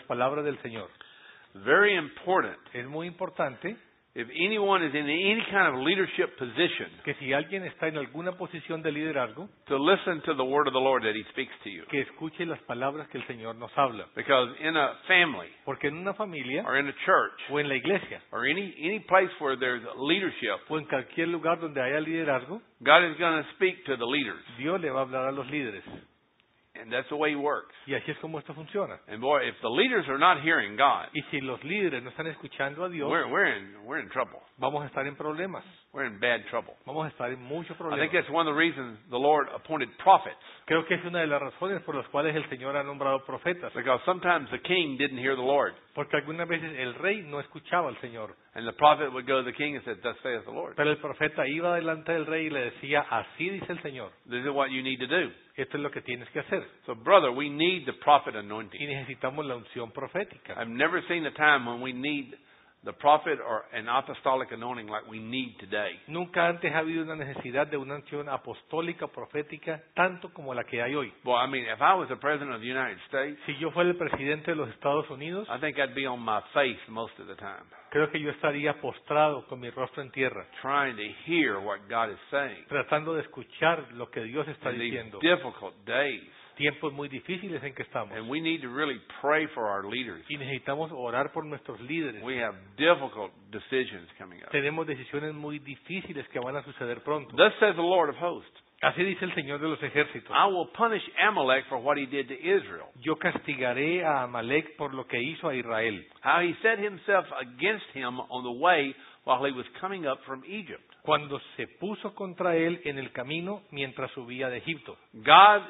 las palabras del Señor. Very important. Es muy importante If anyone is in any kind of leadership position, que si alguien está en alguna posición de liderazgo, to listen to the word of the Lord that He speaks to you. que escuche las palabras que el Señor nos habla. Because in a family, Porque en una familia or in a church, o en la iglesia or any place where there's leadership, o en cualquier lugar donde haya liderazgo, God is going to speak to the leaders. Dios le va a hablar a los líderes. And that's the way He works. Y así es como esto funciona. And boy, if the leaders are not hearing God, Y si los líderes no están escuchando a Dios, we're in trouble. vamos a estar en problemas. We're in bad trouble. Vamos a estar en muchos I think problemas. that's one of the reasons the Lord appointed prophets. Creo que es una de las razones por las cuales el Señor ha nombrado profetas. Because sometimes the king didn't hear the Lord. Porque algunas veces el rey no escuchaba al Señor. And the prophet would go to the king and say, "Thus saith the Lord." Pero el profeta iba delante del rey y le decía, así dice el Señor. This is what you need to do. Esto es lo que tienes que hacer. So, brother, we need the prophet Y anointing. necesitamos la unción profética. I've never seen a time when we need the prophet or an apostolic anointing like we need today. Nunca antes ha habido una necesidad de una unción apostólica, profética, tanto como la que hay hoy. Boy, I mean, if I was the president of the United States, Si yo fuera el presidente de los Estados Unidos, I think I'd be on my face most of the time, creo que yo estaría postrado con mi rostro en tierra, trying to hear what God is saying. tratando de escuchar lo que Dios está In these diciendo. difficult days. Tiempos muy difíciles en que estamos. And we need to really pray for our leaders. Y necesitamos orar por nuestros líderes. We have difficult decisions coming up. Tenemos decisiones muy difíciles que van a suceder pronto. Thus says the Lord of hosts, Así dice el Señor de los ejércitos. I will punish Amalek for what he did to Israel, Yo castigaré a Amalek por lo que hizo a Israel. how he set himself against him on the way while he was coming up from Egypt. Cuando se puso contra él en el camino mientras subía de Egipto. God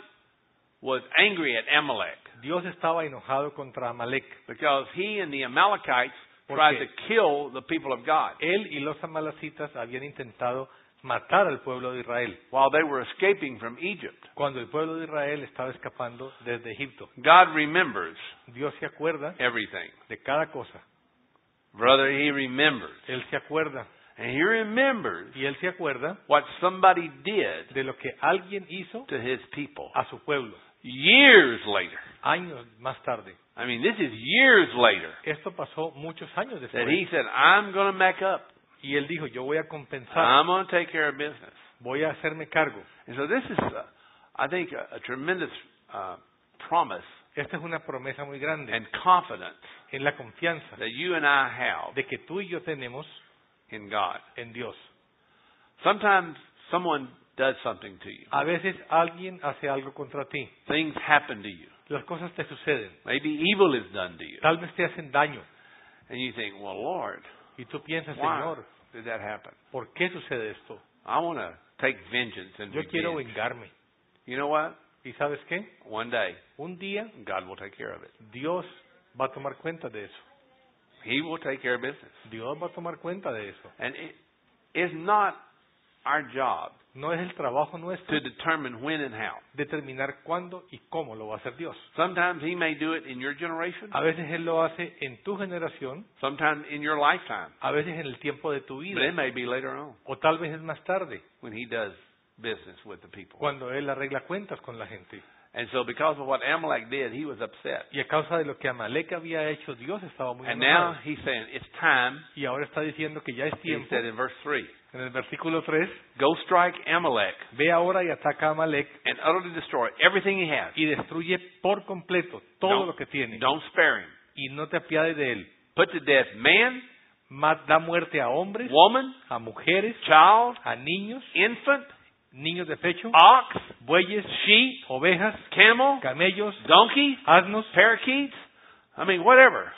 was angry at Amalek Dios estaba enojado contra Amalek. because he and the Amalekites ¿Por tried qué? to kill the people of God Él y los amalecitas habían intentado matar al pueblo de Israel, while they were escaping from Egypt. cuando el pueblo de Israel estaba escapando desde Egipto. God remembers Dios se acuerda everything. de cada cosa. Brother, he remembers. Él se acuerda. And he remembers Y él se acuerda what somebody did de lo que alguien hizo to his people a su pueblo. years later. Años más tarde. I mean, this is years later Esto pasó muchos años that después. he said, I'm going to make up. Y él dijo, yo voy a compensar, I'm going to take care of business. voy a hacerme cargo. And so this is, I think, a tremendous promise Esta es una promesa muy grande and confidence en la confianza that you and I have de que tú y yo tenemos in God. en Dios. Sometimes someone does something to you. A veces alguien hace algo contra ti. Things happen to you. Las cosas te suceden. Maybe evil is done to you. Tal vez te hacen daño. And you think, well, Lord, Y tú piensas, why Señor, did that happen? ¿por qué sucede esto? I want to take vengeance and Yo quiero revenge. vengarme. You know what? ¿Y sabes qué? One day, Un día God will take care of it. Dios va a tomar cuenta de eso. He will take care of business. Dios va a tomar cuenta de eso. And it is not our job No es el trabajo nuestro to determine when and how. determinar cuándo y cómo lo va a hacer Dios. Sometimes He may do it in your generation, A veces Él lo hace en tu generación, sometimes in your lifetime, a veces en el tiempo de tu but it vida, may be later on o tal vez es más tarde, when He does business with the people. cuando Él arregla cuentas con la gente. And so because of what Amalek did, he was upset. Y a causa de lo que Amalek había hecho, Dios estaba muy And now enojado. He's saying, it's time, Y ahora está diciendo que ya es He tiempo. said in verse 3, En el versículo 3, go strike Amalek ve ahora y ataca a Amalek and utterly destroy everything he has. y destruye por completo todo Don't- lo que tiene. Don't spare him. Y no te apiades de él. Put to death man, Da muerte a hombres, woman, a mujeres, child, a niños, infant, niños de pecho, ox, bueyes, sheep, ovejas, camel, camellos, donkey, asnos, parakeets. I mean, whatever.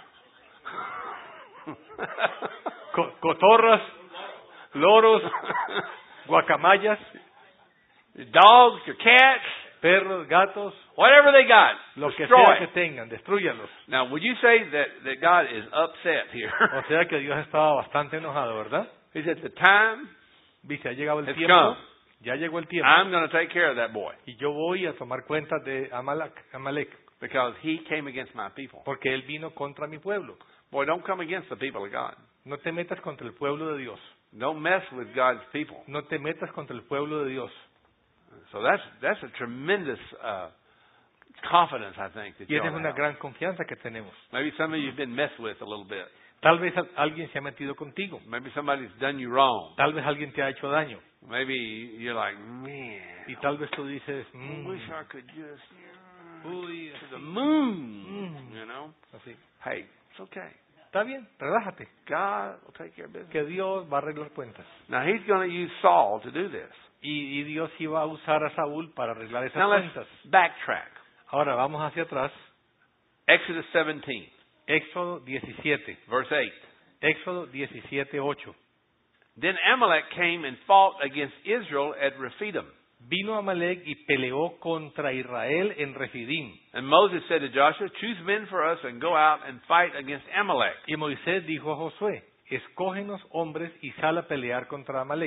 cotorras, loros, guacamayas, Dogs or cats, perros, gatos, whatever they got, lo que destroy sea que it. tengan, destruyanlos. Now, would you say that God is upset here? O sea que Dios estaba bastante enojado, ¿verdad? He said, the time, Dice, ha llegado el It's tiempo, come. ya llegó el tiempo, I'm going to take care of that boy y yo voy a tomar cuenta de Amalek, because he came against my people. porque él vino contra mi pueblo. Boy, don't come against the people of God. No te metas contra el pueblo de Dios. Don't mess with God's people. No te metas contra el pueblo de Dios. So that's a tremendous confidence, I think, that Y you esa ought es to una have. gran confianza que tenemos. Maybe some of you have been messed with a little bit. Tal vez alguien se ha metido contigo. Maybe somebody's done you wrong. Tal vez alguien te ha hecho daño. Maybe you're like, man, Y tal vez tú dices, I wish I could just uy, to the así. moon, you know. Así. Hey, it's okay. Está bien, relájate. God will take care of business. Que Dios va a arreglar cuentas. Now he's going to use Saul to do this. Y Dios iba a usar a Saúl para arreglar esas Now let's cuentas. backtrack. Ahora vamos hacia atrás. Exodus 17, Éxodo 17. verse 8. Éxodo 17, 8. Then Amalek came and fought against Israel at Rephidim. Vino Amalek y peleó contra Israel en Refidim. And Moses said to Joshua, choose men for us and go out and fight against Amalek. Y Moisés dijo a Josué, escógenos hombres y sal a pelear contra Amalek.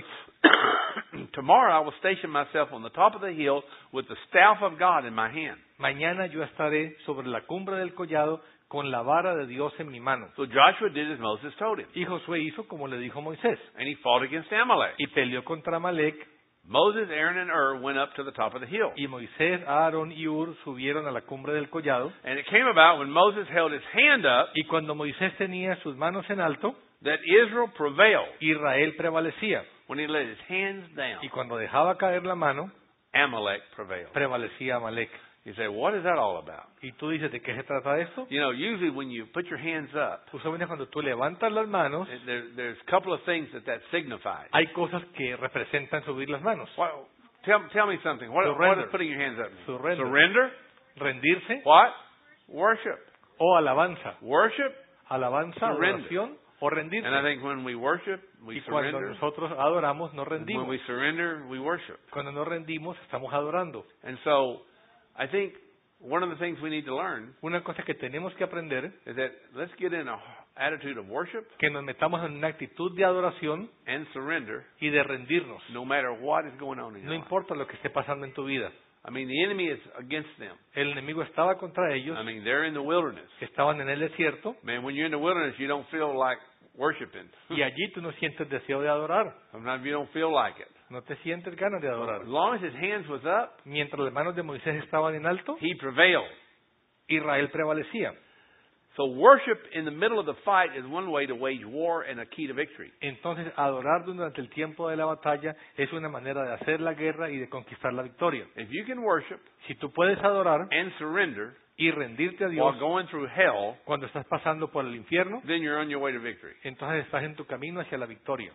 Tomorrow I will station myself on the top of the hill with the staff of God in my hand. Mañana yo estaré sobre la cumbre del collado con la vara de Dios en mi mano. So Joshua did as Moses told him, Y Josué hizo como le dijo Moisés. and he fought against Amalek. Y peleó contra Amalek. Moses, Aaron, and Ur went up to the top of the hill. Y Moisés, Aarón y Ur subieron a la cumbre del collado. And it came about when Moses held his hand up Y cuando Moisés tenía sus manos en alto, that Israel prevailed. Israel prevalecía. When he let his hands down, Y cuando dejaba caer la mano, Amalek prevailed. prevalecía Amalek. You say, what is that all about? Y tú dices, ¿de qué se trata esto? You know, usually when you put your hands up, Usualmente cuando tú levantas las manos, there's a couple of things that signifies. hay cosas que representan subir las manos. What, tell me something. What Surrender. does putting your hands up mean? Surrender. Surrender? Rendirse What? Worship. o alabanza. Worship? Alabanza, Surrender. adoración o rendirse. And I think when we worship, we Y cuando surrender. nosotros adoramos, nos When rendimos. we surrender, we worship. Cuando nos rendimos, estamos adorando. And so, I think one of the things we need to learn Una cosa que tenemos que aprender, is that let's get in a attitude of worship que nos metamos en una actitud de adoración and surrender y de rendirnos. no matter what is going on in No your life. importa lo que esté pasando en tu vida. I mean, the enemy is against them. El enemigo estaba contra ellos, I mean, they're in the wilderness. estaban en el desierto, Man, when you're in the wilderness, you don't feel like worshiping. y allí tú no sientes deseo de adorar. Sometimes you don't feel like it. No te sientes ganas de adorar. As long as his hands was up, Mientras las manos de Moisés estaban en alto, he prevailed. Israel prevalecía. So worship in the middle of the fight is one way to wage war and a key to victory. Entonces, adorar durante el tiempo de la batalla es una manera de hacer la guerra y de conquistar la victoria. If you can worship Si tú puedes adorar and surrender y rendirte a Dios while going through hell, cuando estás pasando por el infierno, then you're on your way to victory. entonces estás en tu camino hacia la victoria.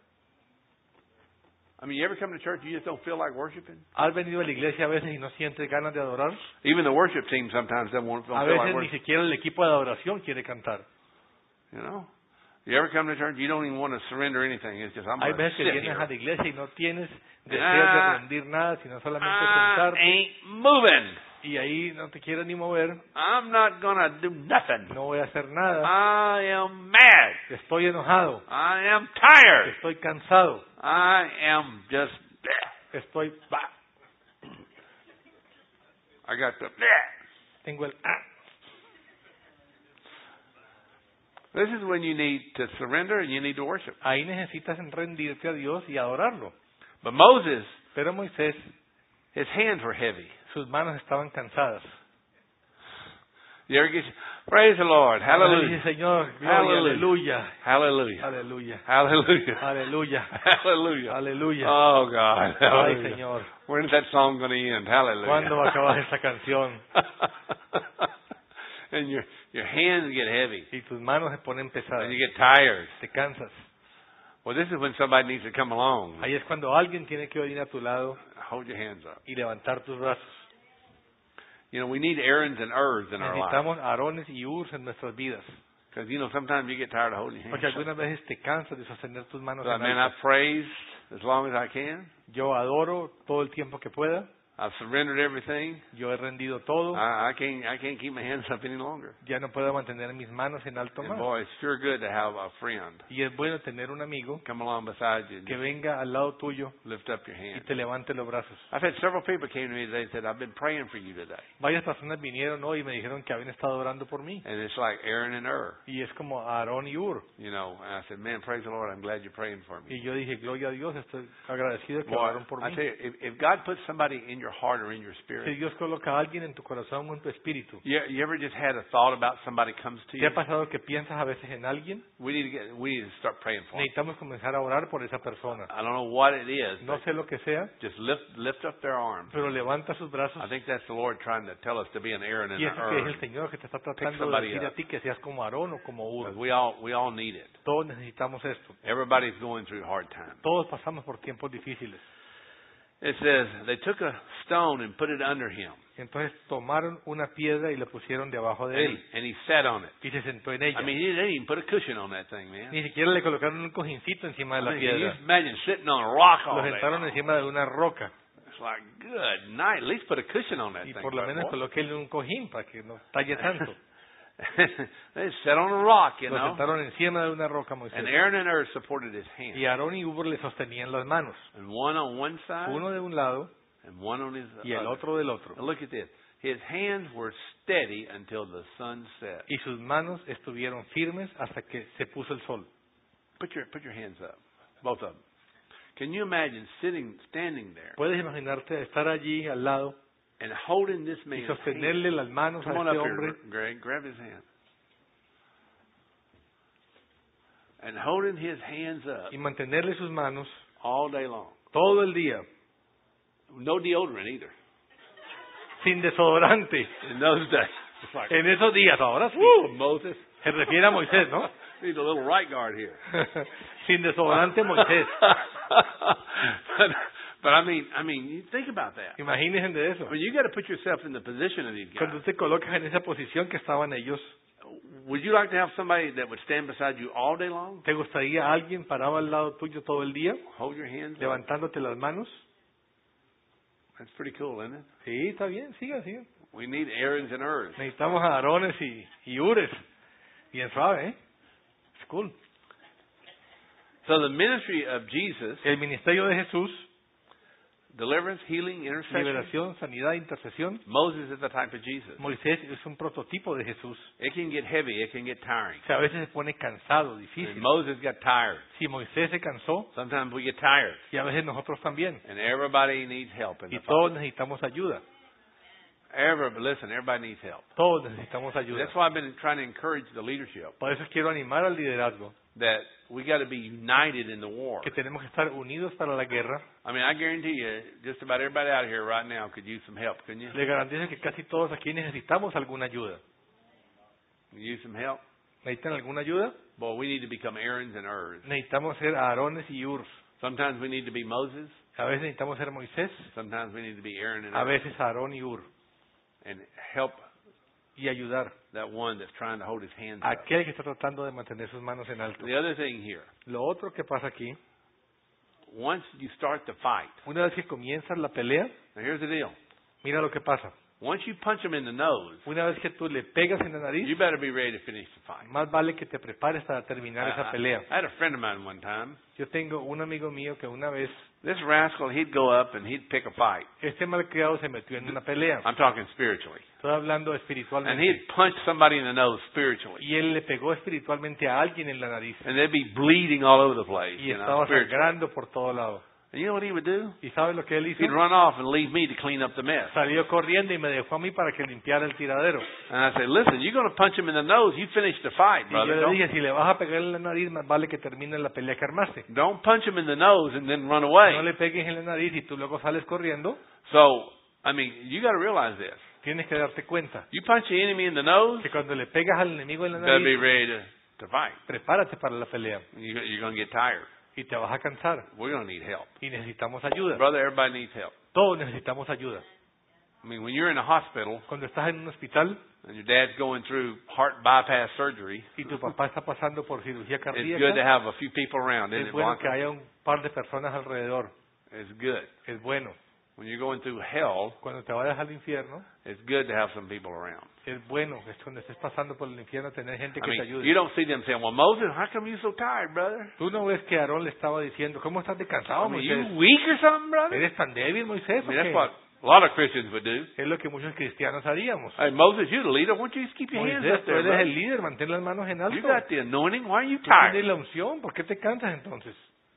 I mean, you ever come to church, you just don't feel like worshiping? ¿Has venido a la iglesia a veces y no sientes ganas de adorar? Even the worship team sometimes don't A feel like veces ni worshiping. siquiera el equipo de adoración quiere cantar. You know? You ever come to church, you don't even want to surrender anything. It's just, I'm Hay going to veces que sit vienes a here. la iglesia y no tienes deseo de rendir nada, sino solamente I sentarte. ain't moving. Y ahí no te quieres ni mover. I'm not going to do nothing. No voy a hacer nada. I am mad. Estoy enojado. I am tired. Estoy cansado. I am just, Estoy... bah, I got the, tengo el... This is when you need to surrender and you need to worship. Ahí necesitas rendirte a Dios y adorarlo. But Moses, Pero Moisés, his hands were heavy. sus manos estaban cansadas. You ever get, praise the Lord. Dice, Hallelujah. Señor, gloria, aleluya, Hallelujah. aleluya, Hallelujah. aleluya, Hallelujah. aleluya. Oh God. Ay, Hallelujah. Señor, When's that song going to end? Hallelujah. ¿cuándo va a acabar esta canción? And your hands get heavy. Y tus manos se ponen pesadas, And you get tired. te cansas. Well, this is when somebody needs to come along. Ahí es cuando alguien tiene que venir a tu lado Hold your hands up. y levantar tus brazos. You know, we need Aarons and Urs in our lives. Necesitamos Aarones y Urs en nuestras vidas. Because, you know, sometimes you get tired of holding your hands Porque up. algunas veces te cansas de sostener tus manos So, en man, I alto. praise as long as I can. Yo adoro todo el tiempo que pueda. I've surrendered everything. Yo he rendido todo. I can't keep my hands up any longer. Ya no puedo mantener mis manos en alto And más. boy, it's sure good to have a friend Y es bueno tener un amigo come along beside you and que just venga al lado tuyo lift up your y hand. te levante los brazos. I've had several people came to me today and said, I've been praying for you today. Varias personas vinieron hoy y me dijeron que habían estado orando por mí. And it's like Aaron and Ur, Y es como Aarón y Ur. you know. And I said, man, praise the Lord. I'm glad you're praying for me. Y yo dije, gloria a Dios, estoy agradecido que Boy, oraron por I mí. tell you, if God puts somebody in your your heart or in your Si spirit? Dios coloca a alguien en tu corazón o en tu espíritu, You ever just had a thought about somebody comes to ¿te you? ha pasado que piensas a veces en alguien? We need to start praying for them. Necesitamos comenzar a orar por esa persona. I don't know what it is, No but sé lo que sea, just lift up their arms. pero levanta sus brazos. I think that's the Lord trying to tell us to be an Aaron and Y an eso que es el Ur. Señor que te está tratando de somebody decir up. a ti que seas como Aarón o como Ur. We all need it. Todos necesitamos esto. Everybody's going through hard times. Todos pasamos por tiempos difíciles. It says they took a stone and put it under him, Entonces tomaron una piedra y la pusieron debajo de él and he sat on it. y se sentó en ella. I mean, he didn't even put a cushion on that thing, man. Ni siquiera le colocaron un cojincito encima de I la mean, can you piedra. just imagine sitting on a rock all Lo day sentaron long? encima de una roca It's like, good night. At least put a cushion on that y thing. por lo menos boy. colóquenle un cojín para que no talle tanto. They sat on a rock, you Lo know. sentaron encima de una roca, And Moisés. Aaron and Ur supported his hand. Y Aarón y Ur le sostenían las manos, And one on one side uno de un lado and one on his y el other. otro del otro. Now look at this. His hands were steady until the sun set. Y sus manos estuvieron firmes hasta que se puso el sol. Put your hands up, both of them. Can you imagine standing there Puedes imaginarte estar allí al lado and holding this y man's hand? sostenerle las manos a Come on este up hombre here, Greg. Grab his hand. And holding his hands up y mantenerle sus manos all day long. todo el día, No deodorant either. sin desodorante. In those days. It's like, En esos días, ahora sí. Moses. Se refiere a Moisés, ¿no? Need a little right guard here. Sin desodorante, Moisés. but I mean, you think about that. Imagínense de eso. I mean, you got to put yourself in the position of these guys. Cuando te colocas en esa posición que estaban ellos, Would you like to have somebody that would stand beside you all day long? ¿te gustaría alguien parado al lado tuyo todo el día, Hold your hands up? levantándote las manos? That's pretty cool, isn't it? Sí, está bien, sigan, sigan. We need Aarons and Urs. Necesitamos a Aarones y Ures. Bien suave, ¿eh? Es cool. So the ministry of Jesus, El ministerio de Jesús, deliverance, healing, intercession. liberación, sanidad, intercesión. Moses is the type of Jesus. Moisés es un prototipo de Jesús. It can get heavy. It can get tiring. O sea, a veces se pone cansado, And difícil. Moses got tired. Si Moisés se cansó, Sometimes we get tired. y a veces nosotros también. And everybody needs help in Y the todos fight. necesitamos ayuda. Listen, everybody needs help. Todos necesitamos ayuda. That's why I've been trying to encourage the leadership Por eso quiero animar al liderazgo, that we got to be united in the war. que tenemos que estar unidos para la guerra. I mean, I guarantee you, just about everybody out here right now could use some help, couldn't you? Le garantizo que casi todos aquí necesitamos alguna ayuda. You use some help? ¿Necesitan alguna ayuda? Boy, we need to become Aarons and Urs. Necesitamos ser Aarones y Urs. Sometimes we need to be Moses. A veces necesitamos ser Moisés, Sometimes we need to be Aaron and a Ur. veces Aarón y Ur. And help Y ayudar that one that's trying to hold his hands a up. aquel que está tratando de mantener sus manos en alto. The other thing here, Lo otro que pasa aquí, once you start the fight, una vez que comienzas la pelea, now here's the deal. mira lo que pasa. Once you punch him in the nose, Una vez que tú le pegas en la you nariz, better be ready to finish the fight. más vale que te prepares para terminar esa pelea. I had a friend of mine one time. Yo tengo un amigo mío que una vez, This rascal, he'd go up and he'd pick a fight. este malcriado se metió en una pelea. I'm talking spiritually. Estoy hablando And espiritualmente. he'd punch somebody in the nose spiritually. Y él le pegó espiritualmente a alguien en la nariz. And they'd be bleeding all over the place, Y you know, estaba spiritually. sangrando por todo lado. And you know what he would do? ¿Y sabes lo que él hizo? He'd run off and leave me to clean up the mess. Salió corriendo y me dejó a mí para que limpiara el tiradero. And I said, listen, you're going to punch him in the nose. You finish the fight, Y yo brother. le Don't, dije, si le vas a pegar en la nariz, más vale que termine la pelea que armaste. don't punch him in the nose and then run away. No le pegues en la nariz y tú luego sales corriendo. So, I mean, you got to realize this. Tienes que darte cuenta You punch the enemy in the nose, que cuando le pegas al enemigo en la you better be nariz, ready to fight. prepárate para la pelea You're going to get tired. y te vas a cansar. We're going to need help. Y necesitamos ayuda. Brother, everybody needs help. Todos necesitamos ayuda. I mean, when you're in a hospital Cuando estás en un hospital and your dad's going through heart bypass surgery, y tu papá está pasando por cirugía it's good to cardíaca, have a few people around, isn't es it, bueno que Blanca? haya un par de personas alrededor. It's good. Es bueno. When you're going through hell, Cuando te vayas al infierno, it's good to have some people around. es bueno. Es cuando estés pasando por el infierno tener gente I que te mean, ayude. you don't see them saying, well, Moses, how come you so tired, brother? Tú no ves que Aarón le estaba diciendo, ¿cómo estás de cansado, I mean, Moisés? you weak or something, brother? ¿Eres tan débil, Moisés? I ¿o mean, that's qué? what a lot of Christians would do. Es lo que muchos cristianos haríamos. Hey, Moses, you're the leader. Why don't you just keep your hands Moisés, up tú there, eres el brother? líder, mantén las manos en alto. You got the anointing. Why are you Tú tienes tired? la unción, ¿por qué te cansas entonces?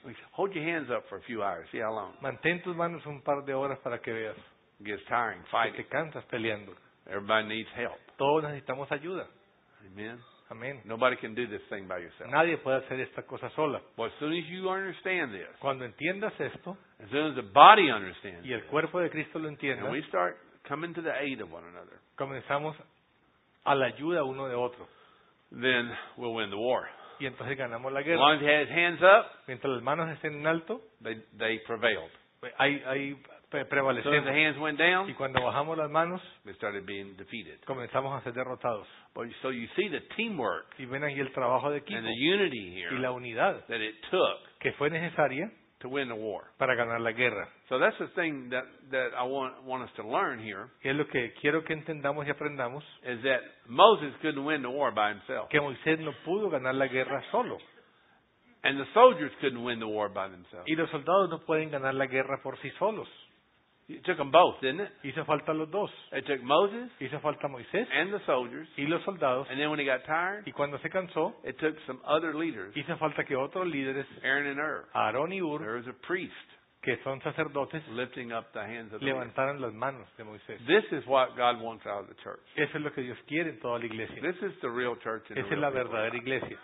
Hold your hands up for a few hours. See how long. Mantén tus manos un par de horas para que veas. It gets tiring Que fighting. te cansas peleando. Everybody needs help. Todos necesitamos ayuda. Amen. Amén. Nobody can do this thing by yourself. Nadie puede hacer esta cosa sola. Well, as soon as you understand this, Cuando entiendas esto as soon as the body understands y el this, cuerpo de Cristo lo entienda, and we start coming to the aid of one another, comenzamos a la ayuda uno de otro. then we'll win the war. Y entonces ganamos la As guerra. long as he has hands up, Mientras las manos estén en alto, they prevailed. hay As soon as the prevalecemos. hands went down, Y cuando bajamos las manos, they started being defeated. comenzamos a ser derrotados. But so you see the teamwork Y ven ahí el trabajo de equipo and the unity y here la unidad that it took que fue necesaria to win the war. para ganar la guerra. So that's the thing that I want us to learn here, Y es lo que quiero que entendamos y aprendamos, is that Moses couldn't win the war by himself. que Moisés no pudo ganar la guerra solo. And the soldiers couldn't win the war by themselves. Y los soldados no pueden ganar la guerra por sí solos. It took them both, didn't it? Hizo falta los dos. It took Moses Hizo falta Moisés and the soldiers. y los soldados. And then when he got tired, Y cuando se cansó, it took some other leaders, hizo falta que otros líderes, Aaron and Ur. Aarón y Ur, There was a priest que son sacerdotes, lifting up the hands of the leaders. levantaran las manos de Moisés. This is what God wants out of the church. Eso es lo que Dios quiere en toda la iglesia. This is the real church and the Esa es la real people. verdadera iglesia.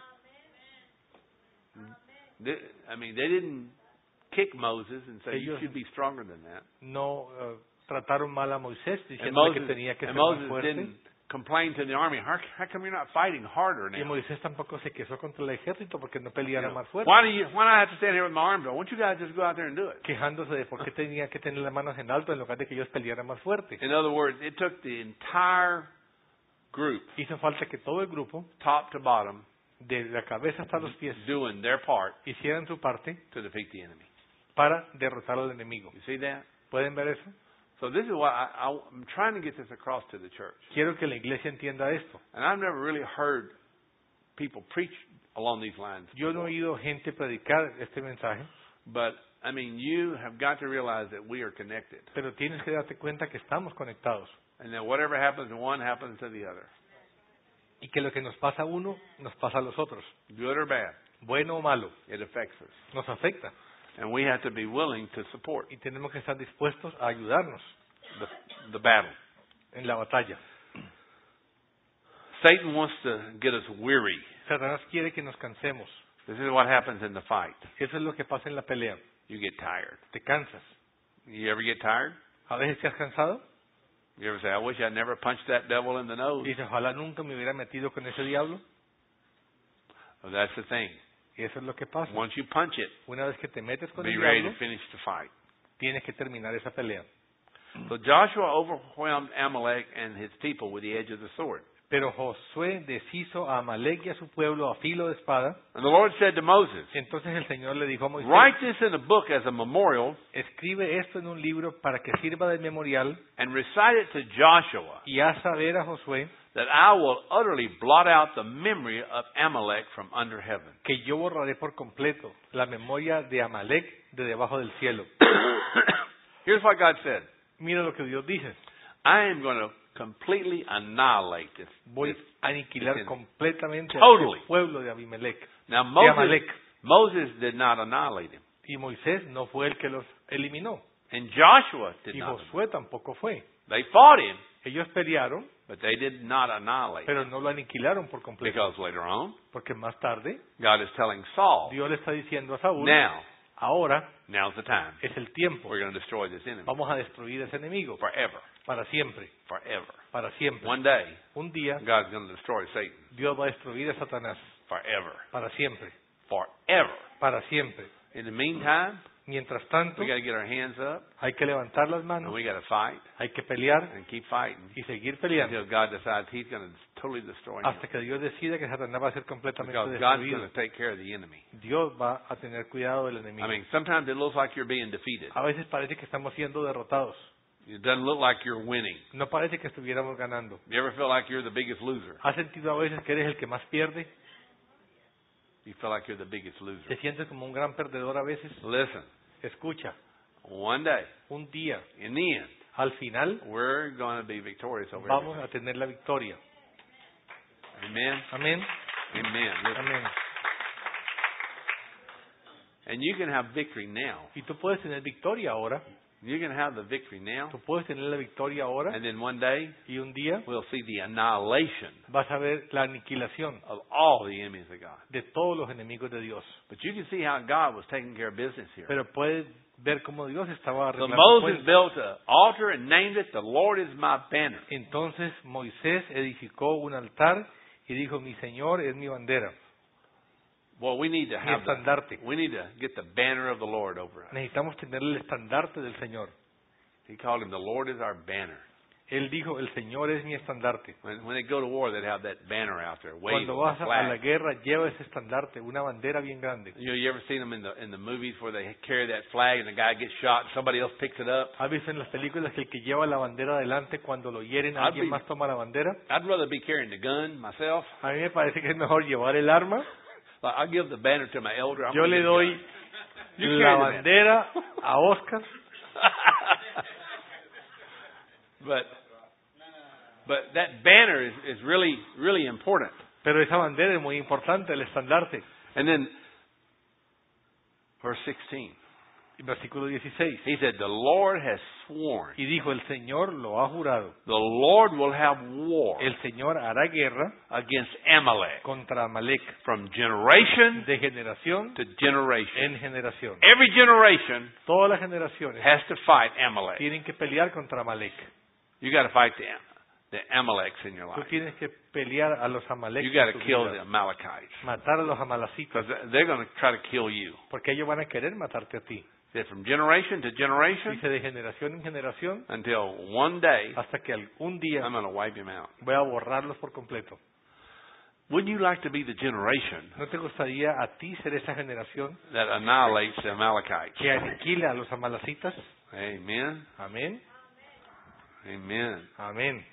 They didn't kick Moses and say, you Ellos- should be stronger than that. No trataron mal a Moisés And diciendo que Moses, tenía que and ser más Moses fuerte. didn't complain to the army, how come you're not fighting harder Y now? Moisés tampoco se quejó contra el ejército porque no peleara más fuerte, Why do I have to stand here with my arms out? Why don't you guys just go out there and do it? quejándose de por qué tenía que tener las manos en alto en lugar de que ellos pelearan más fuerte. In other words, it took the entire group, Hizo falta que todo el grupo, top to bottom, de la cabeza hasta los pies, doing their part hicieran su parte to defeat the enemy. para derrotar al enemigo. You see that? ¿Pueden ver eso? So this is what I'm trying to get this across to the church. Quiero que la iglesia entienda esto. And I've never really heard people preach along these lines. Yo no he oído gente predicar este mensaje, But, you have got to realize that we are connected. pero tienes que darte cuenta que estamos conectados And that whatever happens to one happens to the other. y que lo que nos pasa a uno nos pasa a los otros, Good or bad, bueno o malo, it affects us. nos afecta And we have to be willing to support y tenemos que estar dispuestos a ayudarnos the battle. en la batalla. Satan wants to get us weary. Satanás quiere que nos cansemos. This is what happens in the fight. Eso es lo que pasa en la pelea. You get tired. Te cansas. You ever get tired? A veces te has cansado You ever say, I wish I'd never punched that devil in the nose? y dices, ojalá nunca me hubiera metido con ese diablo. Well, that's the thing. Y eso es lo que pasa. Once you punch it, Una vez que te metes con be el ready diablo, to finish the fight. tienes que terminar esa pelea. So Joshua overwhelmed Amalek and his people with the edge of the sword. Pero Josué deshizo a Amalek y a su pueblo a filo de espada. And the Lord said to Moses, Entonces el Señor le dijo a Moisés, write this in a book as a memorial escribe esto en un libro para que sirva de memorial and recite it to Joshua, y haz saber a Josué that I will utterly blot out the memory of Amalek from under heaven. que yo borraré por completo la memoria de Amalek de debajo del cielo. Here's what God said. Mira lo que Dios dice. I am going to completely annihilate this. Voy a aniquilar this enemy. completamente Totally. al pueblo de Abimelech. Now De Amalek. Moses did not annihilate him. Y Moisés no fue el que los eliminó. And Joshua did Y not. Josué tampoco fue. They fought him, Ellos pelearon, but they did not annihilate him. pero no lo aniquilaron por completo. Because later on, Porque más tarde, God is telling Saul, Dios le está diciendo a Saúl, now's ahora the time. es el tiempo. We're going to destroy this enemy Vamos a destruir ese enemigo forever, para siempre, forever. para siempre. One day, Un día God's going to destroy Satan Dios va a destruir a Satanás forever, para siempre, forever. para siempre. In the meantime, Mientras tanto, we got to get our hands up hay que levantar las and manos, we got to fight hay que pelear and keep fighting y seguir peleando until God decides He's going to totally destroy him. hasta que Dios decida que Satanás va a ser completamente Because God's going destruido. to take care of the enemy. Dios va a tener cuidado del enemigo. Sometimes it looks like you're being defeated. A veces parece que estamos siendo derrotados. It doesn't look like you're winning. No parece que estuviéramos ganando. You ever feel like you're the biggest loser? ¿Has sentido a veces que eres el que más pierde? You feel like you're the biggest loser. ¿Te sientes como un gran perdedor a veces? Listen, Escucha, one day, un día, in the end, al final, we're going to be victorious over vamos everything. a tener la victoria. Amen? Amén. Amen. Listen. Amén. And you can have victory now. Y tú puedes tener victoria ahora. You can have the victory now. Tú puedes tener la victoria ahora. And then one day, Y un día we'll see the annihilation vas a ver la aniquilación of all the enemies of God. de todos los enemigos de Dios. But you can see how God was taking care of business here. Pero puedes ver cómo Dios estaba So arreglando Moses cuentas. built an altar and named it, "The Lord is my banner." Entonces Moisés edificó un altar y dijo, mi Señor es mi bandera, Well, we need to mi have estandarte. we need to get the banner of the Lord over us. Necesitamos tener el estandarte del Señor. He called him, "The Lord is our banner." Él dijo, el Señor es mi estandarte. When they go to war, they'd have that banner out there, waving Cuando vas the a la flag. guerra, lleva ese estandarte, una bandera bien grande. You ever seen them in the movies where they carry that flag and the guy gets shot and somebody else picks it up? ¿Has visto en las películas que el que lleva la bandera adelante, cuando lo hieren, alguien más toma la bandera? I'd rather be carrying the gun myself. A mí me parece que es mejor llevar el arma. Like, I'll give the banner to my elder. I'm Yo gonna le get the doy gun. You la carry the banner. bandera a Oscar. But that banner is really, really important. Pero esa bandera es muy importante, el estandarte. And then, verse 16, Versículo 16. he said, "The Lord has sworn, Y dijo, el Señor lo ha jurado. the Lord will have war El Señor hará guerra against Amalek contra Amalek from generation de generación to generation." en generación. Every generation Todas las generaciones has to fight Amalek. tienen que pelear contra Amalek. You got to fight the Amaleks in your Tú life. tienes que pelear a los You Amalek. got en to tu kill vida. the Amalekites Matar a los Amalacitas. because they're going to try to kill you. Porque ellos van a querer matarte a ti. Said from generation to generation Dice de generación en generación until one day hasta que algún día I'm going to wipe him out. voy a borrarlos por completo. Wouldn't you like to be the generation ¿No te gustaría a ti ser esa generación that annihilates the Amalekites? que aniquila a los Amalacitas? Amen. Amén. Amen. Amén.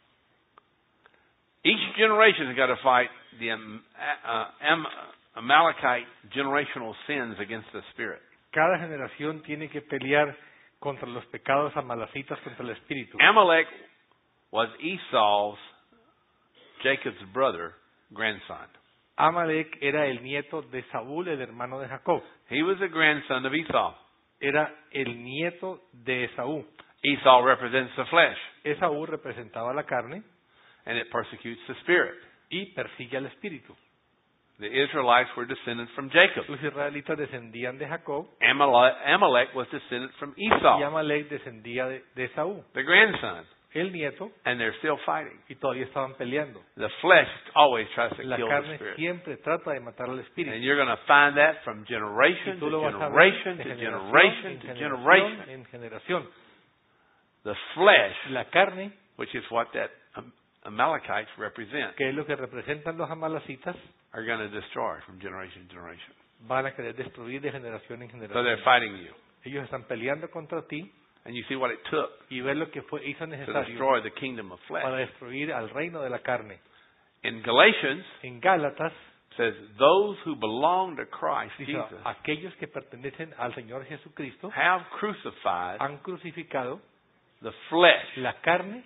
Each generation has got to fight the Amalekite generational sins against the spirit. Cada generación tiene que pelear contra los pecados amalacitas, contra el espíritu. Amalek was Esau's, Jacob's brother, grandson. Amalek era el nieto de Saúl, el hermano de Jacob. He was the grandson of Esau. Era el nieto de Esaú. Esau represents the flesh, Esaú representaba la carne and it persecutes the spirit. y persigue al espíritu. The Israelites were descended from Jacob. Los israelitas descendían de Jacob Amalek was descended from y Esau, Amalek descendía de Esaú, the grandson, el nieto, and they're still fighting. y todavía estaban peleando. The flesh always tries to La kill the carne spirit. siempre trata de matar al And espíritu. you're going to find that from Y generation tú to lo vas a ver generation de to generación generation en to generación generation. en generación. The flesh, La carne, which is what that Amalekites represent, que es lo que representan los amalacitas, are going to destroy from generation to generation. van a querer destruir de generación en So generación. they're fighting you. Ellos están peleando contra ti And you see what it took y ver lo que hizo to necesario destroy the kingdom of para flesh. destruir al reino de la carne. In Galatians, En Gálatas it says, "Those who belong to Christ dice, Jesus aquellos que pertenecen al Señor Jesucristo have crucified han crucificado the flesh la carne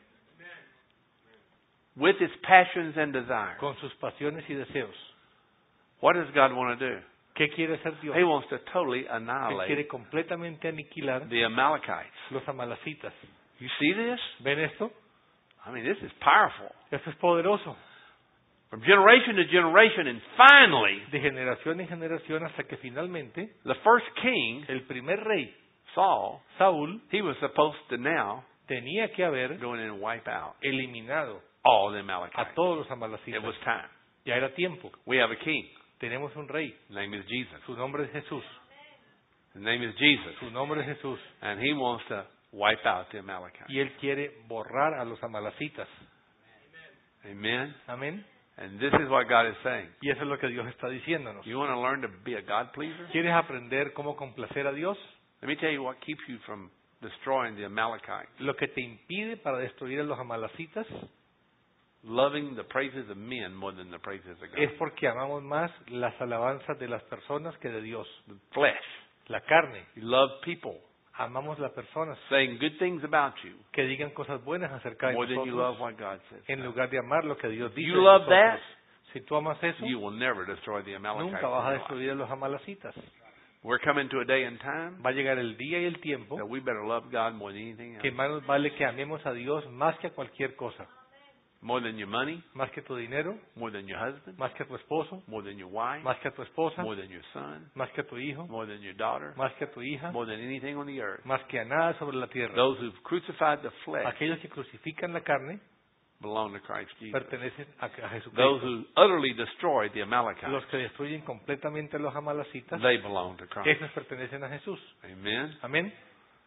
with its passions and desires." con sus pasiones y deseos. What does God want to do? ¿Qué quiere hacer Dios? He wants to totally Él annihilate quiere completamente aniquilar the Amalekites. los amalacitas. You see this? ¿Ven esto? I mean, this is powerful. Esto es poderoso. From generation to generation, and finally, De generación en generación hasta que finalmente the first king, el primer rey, Saul, Saúl, he was supposed to now tenía que haber go in and wipe out eliminado all the a Amalekites. todos los It amalacitas. was time. Ya era tiempo. We have a king. Tenemos un rey. His name is Jesus. Su nombre es Jesús. His name is Jesus. Su nombre es Jesús. And he wants to wipe out the Amalekites. Y él quiere borrar a los amalacitas. Amen. Amén. And this is what God is saying. Y eso es lo que Dios está diciéndonos. You want to learn to be a God pleaser? ¿Quieres aprender cómo complacer a Dios? Let me tell you what keeps you from destroying the Amalekites. Lo que te impide para destruir a los amalacitas Loving the praises of men more than the praises of God. es porque amamos más las alabanzas de las personas que de Dios. The flesh. La carne. You love people Amamos las personas saying good things about you que digan cosas buenas acerca de more than you love nosotros what God says. en lugar de amar lo que Dios dice You de love nosotros. Si tú amas eso, You will never destroy the Amalekites. nunca vas a in your life. destruir a los amalacitas. We're coming to a day and time va a llegar el día y el tiempo that we better love God more than anything que else. más nos vale que amemos a Dios más que a cualquier cosa. More than your money, Más que tu dinero, more than your husband, más que a tu esposo, more than your wife, más que a tu esposa, more than your son, más que a tu hijo, more than your daughter, más que a tu hija, more than anything on the earth. más que a nada sobre la tierra. Those who've crucified the flesh Aquellos que crucifican la carne belong to Christ Jesus. pertenecen a Those Jesucristo. who utterly destroyed the Amalekites, Los que destruyen completamente a los amalecitas, they belong to Christ. esos pertenecen a Jesús. Amen. Amén.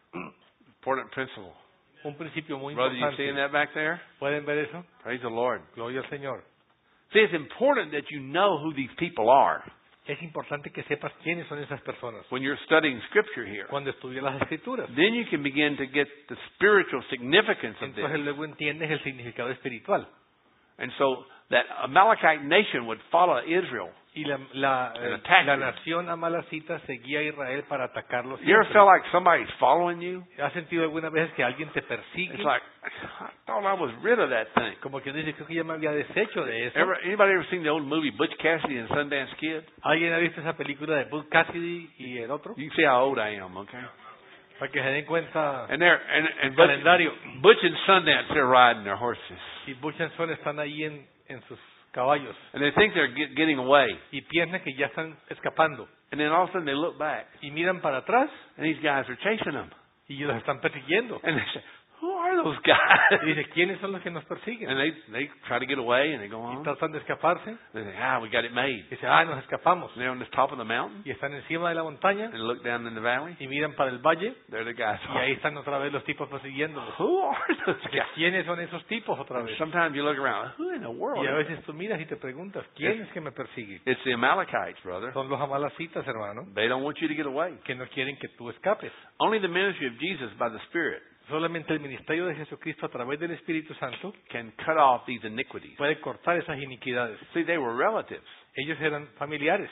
Important principle. Un principio muy Brother, you seeing importante. that back there? ¿Pueden ver eso? Praise the Lord. Gloria al Señor. See, it's important that you know who these people are Es importante que sepas quiénes son esas personas when you're studying Scripture here. cuando estudias las Escrituras. Then you can begin to get the spiritual significance of this. Entonces luego entiendes el significado espiritual. And so that Amalekite nation would follow Israel. Y la attack them. nación amalacita seguía a Israel para atacarlos. You ever siempre. feel like somebody's following you? ¿Has sentido alguna vez que alguien te persigue? It's like, I thought I was rid of that thing. Como que dice, creo que ya me había deshecho de eso. Anybody ever seen the old movie Butch Cassidy and Sundance Kid? ¿Alguien ha visto esa película de Butch Cassidy y el otro? You can see how old I am, okay? Para que se den cuenta. And they're El calendario. Butch and Sundance, they're riding their horses, Y Butch and Son están ahí en sus caballos. and they think they're getting away. Y piensan que ya están escapando. And then all of a sudden they look back, Y miran para atrás and these guys are chasing them. y los están persiguiendo. And they say, "Who are those guys?" Y dice, ¿quiénes son los que nos persiguen? And they try to get away, and they go Y on. tratan de escaparse. They say, we got it made. Y dice, nos escapamos. And they're on the top of the mountain, Y están encima de la montaña and look down in the valley. y miran para el valle. They're the guys. Y ahí están otra vez los tipos persiguiéndolos. Who are those guys? ¿Quiénes son esos tipos otra And vez? sometimes you look around, who in the world? Y a veces tú miras y te preguntas, ¿quién es que me persigue? It's the Amalekites, brother. Son los amalacitas, hermano, They don't want you to get away. que no quieren que tú escapes. Only the ministry of Jesus by the Spirit Solamente el ministerio de Jesucristo a través del Espíritu Santo can cut off these iniquities. puede cortar esas iniquidades. See, they were relatives. Ellos eran familiares.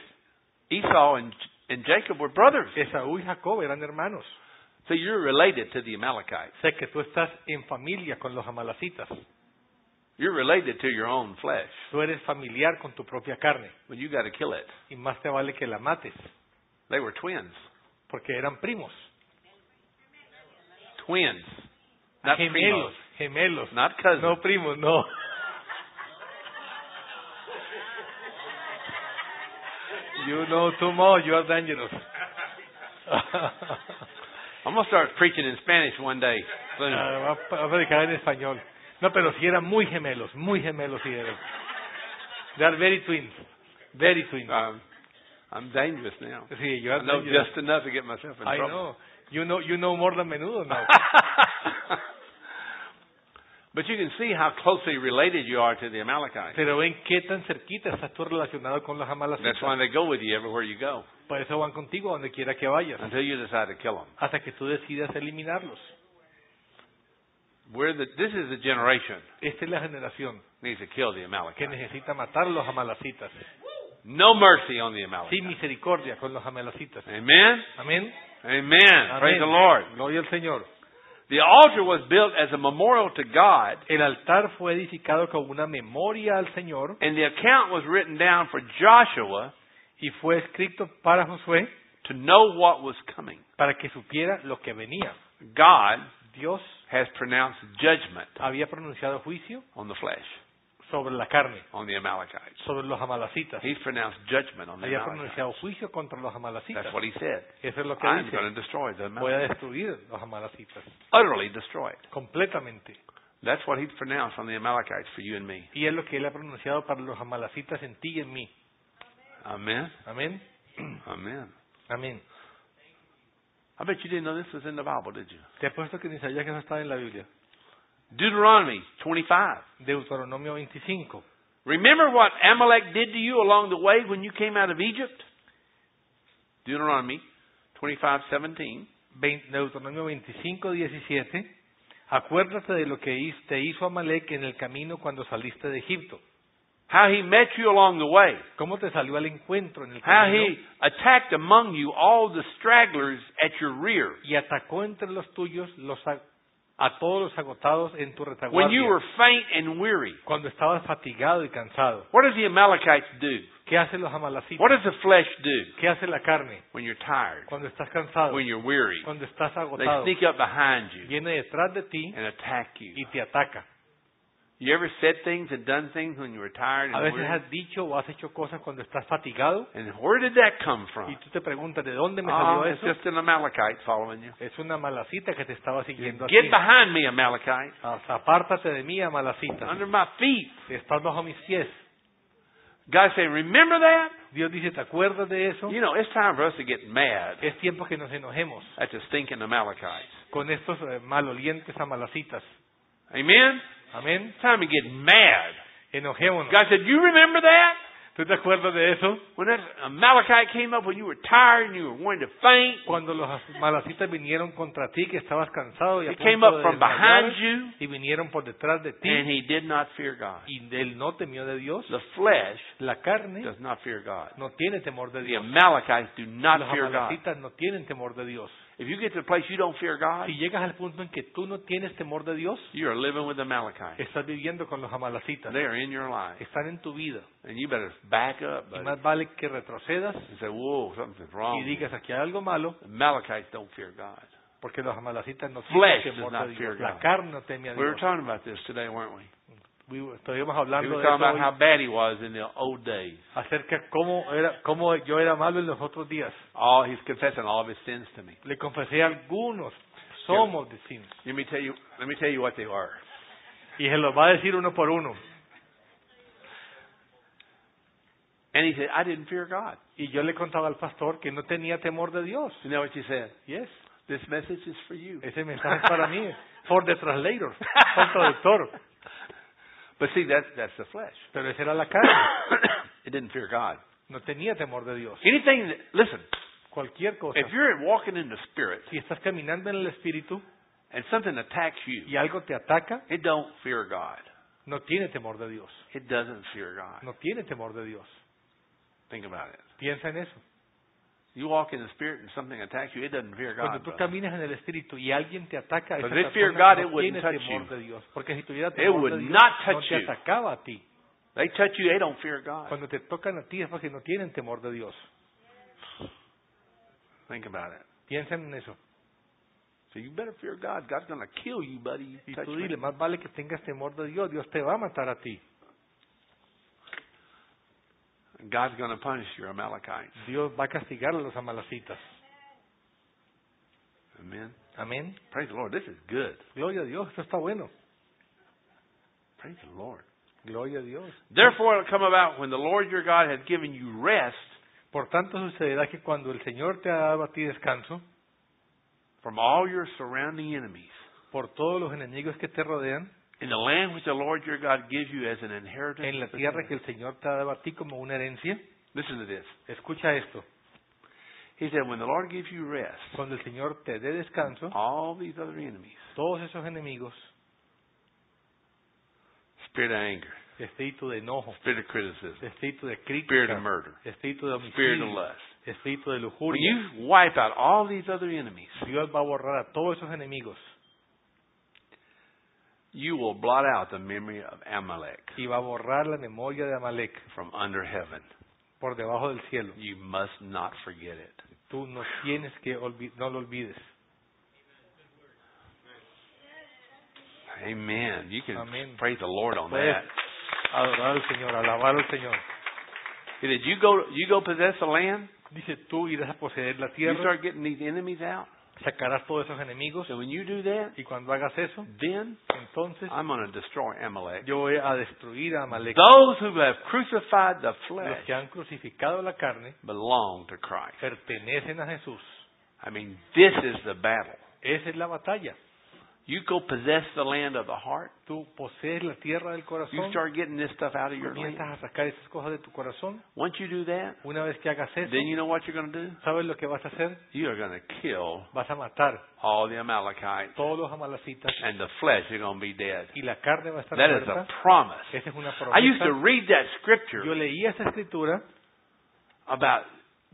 Esau and Jacob were brothers. Esaú y Jacob eran hermanos. So you're related to the Amalekites. Sé que tú estás en familia con los amalacitas. You're related to your own flesh. Tú eres familiar con tu propia carne. But you got to kill it. Y más te vale que la mates, They were twins. porque eran primos. Twins. Not Gemelos, primos. gemelos. Not cousins. No primos, no. You know too much, you are dangerous. I'm going to start preaching in Spanish one day soon. Va a predicar en español. No, pero sí eran muy gemelos sí eran. They are very twins. Very twins. I'm dangerous now. Sí, you I are know dangerous. just enough to get myself in I trouble. know. You know more than menudo now. But you can see how closely related you are to the Amalekites. Pero ven qué tan cerquita estás tú relacionado con los That's amalacitas. why they go with you everywhere you go Por eso van contigo donde quiera que vayas. until you decide to kill them. Hasta que tú decidas eliminarlos. This is the generation Esta es la generación needs to kill the que Amalekites. necesita matar a los amalacitas. No mercy on the Sin Amalekites. misericordia con los amalacitas. Amen? Amén. Amen. Praise Amén. the Lord. Gloria al Señor. The altar was built as a memorial to God, El altar fue edificado como una memoria al Señor and the account was written down for Joshua y fue escrito para Josué to know what was coming. para que supiera lo que venía. God Dios has pronounced judgment había pronunciado juicio on the flesh, sobre la carne, on the Amalekites. sobre los amalacitas. He's pronounced judgment on the Había Amalekites. pronunciado juicio contra los amalacitas. That's what he said. Eso es lo que I'm dice. going to destroy the Voy a Amalekites. destruir los amalacitas. Utterly destroyed. Completamente. That's what he's pronounced on the Amalekites for you and me. Y es lo que él ha pronunciado para los amalacitas en ti y en mí. Amen. Amén. Amen. Amén. I bet you didn't know this was in the Bible, did you? Te apuesto que ni sabías que eso estaba en la Biblia. Deuteronomy 25. Deuteronomio 25. Remember what Amalek did to you along the way when you came out of Egypt? Deuteronomy 25:17. Deuteronomio 25, 17. Acuérdate de lo que te hizo Amalek en el camino cuando saliste de Egipto. How he met you along the way. ¿Cómo te salió al encuentro en el How camino? he attacked among you all the stragglers at your rear. Y atacó entre los tuyos a todos los agotados en tu When retaguardia. you were faint and weary, Cuando estabas fatigado y cansado. what does the Amalekites do? ¿Qué hacen los amalecitas? What does the flesh do ¿Qué hace la carne? when you're tired, Cuando estás cansado, when you're weary? cuando estás They agotado, sneak up behind you viene detrás de ti and attack you. y te ataca. You ever said things and done things when you were tired A and veces weary? has dicho o has hecho cosas cuando estás fatigado And where did that come y from? tú te preguntas, ¿de dónde me Oh, salió it's eso? just an Amalekite following you. Es una malacita que te estaba siguiendo a Get ti. behind me, Amalekite. Apártate de mí, malacita. Under my feet. Estás bajo mis pies. God saying, remember that? Dios dice, ¿te acuerdas de eso? You know, it's time for us to get mad Es tiempo que nos enojemos at the stinking Amalekites. con estos malolientes amalacitas. Amen? Amén. It's time to get mad. Enojémonos. God said, you remember that? ¿Tú te acuerdas de eso? When that Amalekite came up when you were tired and you were wanting to faint? Cuando los malacitas vinieron contra ti, que estabas cansado y a He came punto up de from desmayar, behind you y vinieron por detrás de ti, and he did not fear God. y él no temió de Dios. The flesh La carne does not fear God. no tiene temor de The Dios. Amalekites do not Los fear God. amalecitas no tienen temor de Dios. If you get to the place you don't fear God, Si llegas al punto en que tú no tienes temor de Dios, you are living with the Amalekites. estás viviendo con los amalecitas. They are in your life. Están en tu vida. And you better back up, Y buddy, más vale que retrocedas and say, whoa, something's y wrong. digas, aquí hay algo malo, The Amalekites don't fear God. porque los amalecitas no Flesh tienen temor does not de fear Dios. La God. carne no teme a We were Dios. talking about this today, weren't we? Estuvimos He hablando was de talking eso about how hoy, bad he was in the old days. acerca de cómo yo era malo en los otros días. He's confessing all of his sins to me. Le confesé algunos, somos de sin. Let me tell you what they are. Y se los va a decir uno por uno. And he said, I didn't fear God. Y yo le contaba al pastor que no tenía temor de Dios. You know what you said? Yes. This message is for you. Ese mensaje es para mí. For the translator. For traductor. But see, that's the flesh. Pero esa era la carne. It didn't fear God. No tenía temor de Dios. Anything that, listen, Cualquier cosa. if you're walking in the Spirit Si estás caminando en el Espíritu and something attacks you, y algo te ataca, it don't fear God. no tiene temor de Dios. It doesn't fear God. No tiene temor de Dios. Think about it. Piensa en eso. You walk in the Spirit and something attacks you, it doesn't fear Cuando God. tú brother. caminas en el Espíritu y alguien te ataca, esa But if it feared persona God, it no wouldn't tiene touch temor you. de Dios. Porque si tuviera It temor would de Dios, not no touch te you. atacaba a ti. They touch you, they don't fear God. Cuando te tocan a ti es porque no tienen temor de Dios. Think about it. Piensa en eso. So you better fear God. God's going to kill you, buddy. You Y touch tú me. dile, más vale que tengas temor de Dios. Dios te va a matar a ti. God's going to punish your Amalekites. Dios va a castigar a los amalacitas. Amen. Amén. Praise the Lord. This is good. Gloria a Dios. Esto está bueno. Praise the Lord. Gloria a Dios. Therefore, it'll come about when the Lord your God has given you rest Por tanto, sucederá que cuando el Señor te ha dado a ti descanso, from all your surrounding enemies, por todos los enemigos que te rodean, in the land which the Lord your God gives you as an inheritance. en la tierra que el Señor te ha dado a ti como una herencia, Listen to this. escucha esto. He said, when the Lord gives you rest, Cuando el Señor te dé descanso, all these other enemies, todos esos enemigos, spirit of anger, espíritu de enojo, spirit of criticism, espíritu de spirit crítica, of murder, espíritu de spirit of homicidio, lust. espíritu de When lujuria, you wipe out all these other enemies, Dios va a borrar a todos esos enemigos you will blot out the memory of Amalek y va a borrar la memoria de Amalek from under heaven. por debajo del cielo. You must not forget it. Tú no tienes que no lo olvides. Amen. You can Amen. praise the Lord on Puedes that. adorar al Señor, alabar al Señor. He said, you go possess the land, Dice, tú irás a poseer la you tierra, start getting these enemies out. sacarás todos esos enemigos So when you do that, y cuando hagas eso, then entonces I'm going to destroy Amalek. yo voy a destruir a Amalek. Those who have crucified the Los flesh que han crucificado la carne belong to Christ. pertenecen a Jesús. I mean, this is the battle. Esa es la batalla. You go possess the land of the heart. Tú posees la tierra del You corazón, start getting this stuff out of your comienzas land. a sacar esas cosas de tu corazón. Once you do that, Una vez que hagas eso, then you know what you're going to do? ¿sabes lo que vas a hacer? You are going to kill Vas a matar all the Amalekites, todos los amalacitas and the flesh is going to be dead. y la carne va a estar That is muerta. a promise. Esa es una I used to promesa. read that scripture Yo leí esa escritura about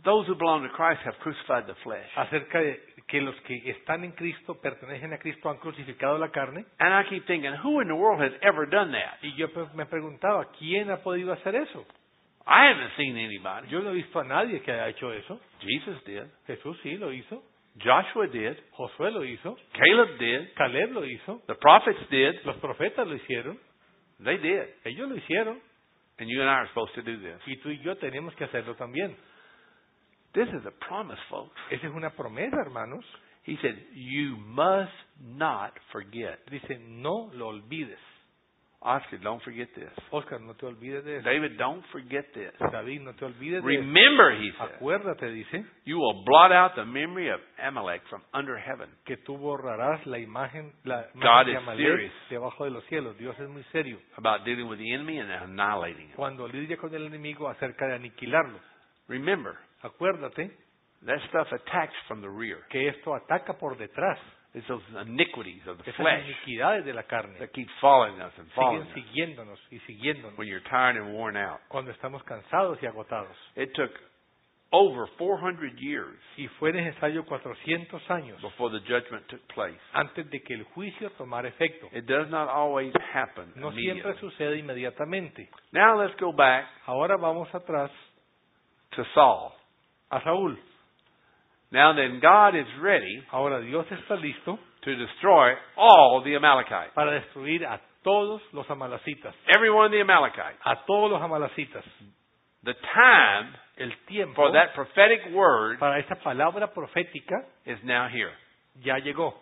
those who belong to Christ have crucified the flesh. acerca de que los que están en Cristo, pertenecen a Cristo, han crucificado la carne. And I keep thinking, who in the world has ever done that? Y yo me preguntaba, ¿quién ha podido hacer eso? I haven't seen anybody. Yo no he visto a nadie que haya hecho eso. Jesus did. Jesús sí lo hizo. Joshua did. Josué lo hizo. Caleb did. Caleb lo hizo. The prophets did. Los profetas lo hicieron. They did. Ellos lo hicieron. And you and I are supposed to do this. Y tú y yo tenemos que hacerlo también. This is a promise, folks. Esa es una promesa, hermanos. He said, you must not forget. Dice, no lo olvides. Oscar, don't forget this. Oscar, no te olvides de eso. David, don't forget this. David, no te olvides de eso. Remember, he said, Acuérdate, dice, you will blot out the memory of Amalek from under heaven. que tú borrarás la imagen God de is Amalek serious. debajo de los cielos. Dios es muy serio About dealing with the enemy and annihilating him. cuando lidia con el enemigo acerca de aniquilarlo. Remember, Acuérdate that stuff attacks from the rear. que esto ataca por detrás. It's those iniquities of the Esas flesh iniquidades de la carne that keep following us and following siguen us siguiéndonos y siguiéndonos when you're tired and worn out. cuando estamos cansados y agotados. It took over 400 years Y fue necesario 400 años before the judgment took place. antes de que el juicio tomara efecto. It does not always happen No siempre immediately. sucede inmediatamente. Now let's go back Ahora vamos atrás to Saul. a Saúl. Now then, God is ready Ahora Dios está listo to destroy all the Amalekites. para destruir a todos los amalecitas. Every one of the Amalekites. A todos los amalecitas. The time El tiempo for that prophetic word para esa palabra profética is now here. ya llegó.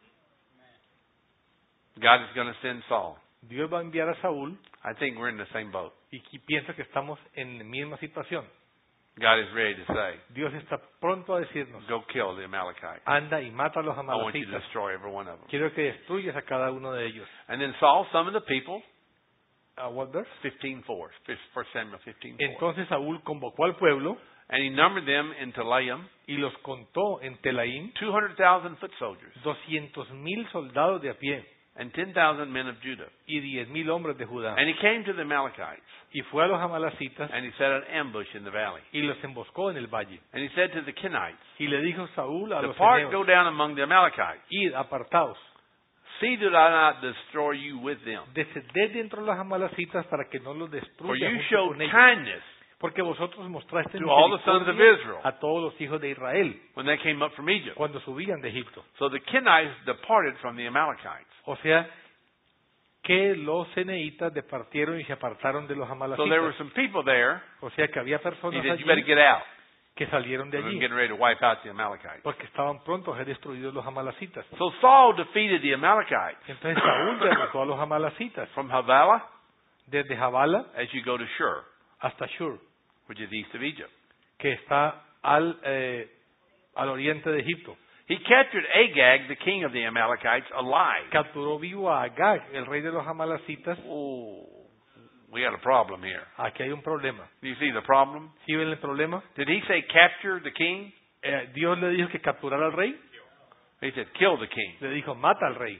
God is going to send Saul. Dios va a enviar a Saúl I think we're in the same boat. y pienso que estamos en la misma situación. God is ready to say, Dios está pronto a decirnos, go kill the Amalekites. anda y mata a los I want you to amalecitas. destroy every one of them. Quiero que destruyas a cada uno de ellos. And then Saul summoned the people, What verse? 15:4, 1 Samuel 15:4. Entonces Saúl convocó al pueblo And he numbered them in Telaim, y los contó en Telaim 200,000 foot soldiers, 200,000 soldados de a pie and 10,000 men of Judah. y 10,000 hombres de Judá. And he came to the Amalekites, Y fue a los amalecitas and he set an ambush in the valley. y los emboscó en el valle. And he said to the Kenites, Y le dijo Saúl a los depart, go eneos, down among the Amalekites. id, apartaos, See that I not destroy you with them. descended dentro de los amalecitas para que no los For destruya you junto showed con ellos. kindness Porque vosotros mostraste to all the sons of misericordia Israel a todos los hijos de Israel when they came up from Egypt. cuando subían de Egipto. So the Kenites departed from the Amalekites. O sea, que los ceneitas departieron y se apartaron de los So there were amalecitas. some people there. O sea, que había He personas said, you better allí get out. que salieron de I'm allí getting ready to wipe out the Amalekites. porque estaban prontos a ser destruidos los amalecitas. So Saul defeated the Amalekites Entonces Saúl derrotó a los amalecitas from Havilah desde Jabala as you go to Shur, hasta Shur, which is east of Egypt. que está al oriente de Egipto. He captured Agag, the king of the Amalekites, alive. Capturó vivo a Agag, el rey de los amalecitas. Oh, we got a problem here. Aquí hay un problema. Do you see the problem? ¿Sí ven el problema? Did he say capture the king? Dios le dijo que capturara al rey. He said kill the king. Le dijo, mata al rey.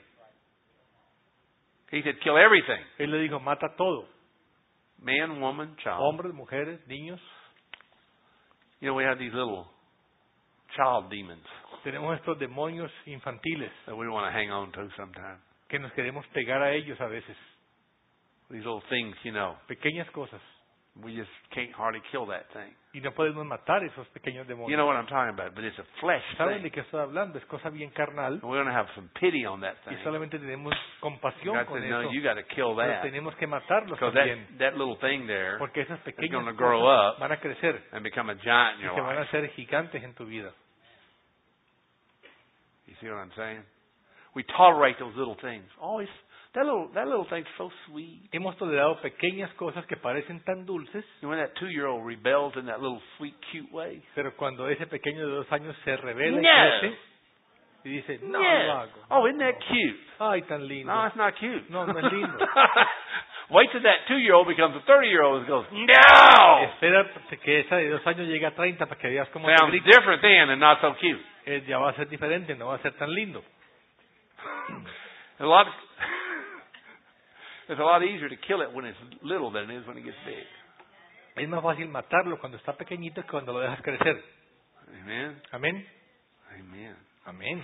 He said kill everything. Él le dijo, mata todo. Man, woman, child. Hombres, mujeres, niños. You know, we have these little child demons Tenemos estos demonios infantiles that we want to hang on to sometimes. que nos queremos pegar a ellos a veces. These little things, you know. Pequeñas cosas. We just can't hardly kill that thing. Y no podemos matar esos pequeños You demonios. know what I'm talking about, but it's a flesh ¿Saben thing. de qué estoy hablando? Es cosa bien carnal. And we're going to have some pity on that Y thing. solamente tenemos compasión God con said, no, eso. you got to kill Pero that. tenemos que matarlos Because también. that little thing there Porque esas pequeñas gonna grow cosas up van a crecer and become a giant in y your se van a life. hacer gigantes en tu vida. You see what I'm saying? We tolerate those little things. Always, that little thing's so sweet. Hemos tolerado pequeñas cosas que parecen tan dulces, And when that 2-year-old rebels in that little sweet, cute way. pero cuando ese pequeño de 2 años se revela y No. crece y dice, no Yeah. lo hago. Oh, isn't that cute? Ay, tan lindo. No, it's not cute. No, no es lindo. Wait till that 2-year-old becomes a 30-year-old and goes, no! Espera que esa de 2 años llegue a 30 para que veas cómo te Sounds grita. different then and not so cute. Ya va a ser diferente, no va a ser tan lindo. It's a lot easier to kill it when it's little than it is when it gets big. Es más fácil matarlo cuando está pequeñito que cuando lo dejas crecer. Amen. Amén. Amen. Amén.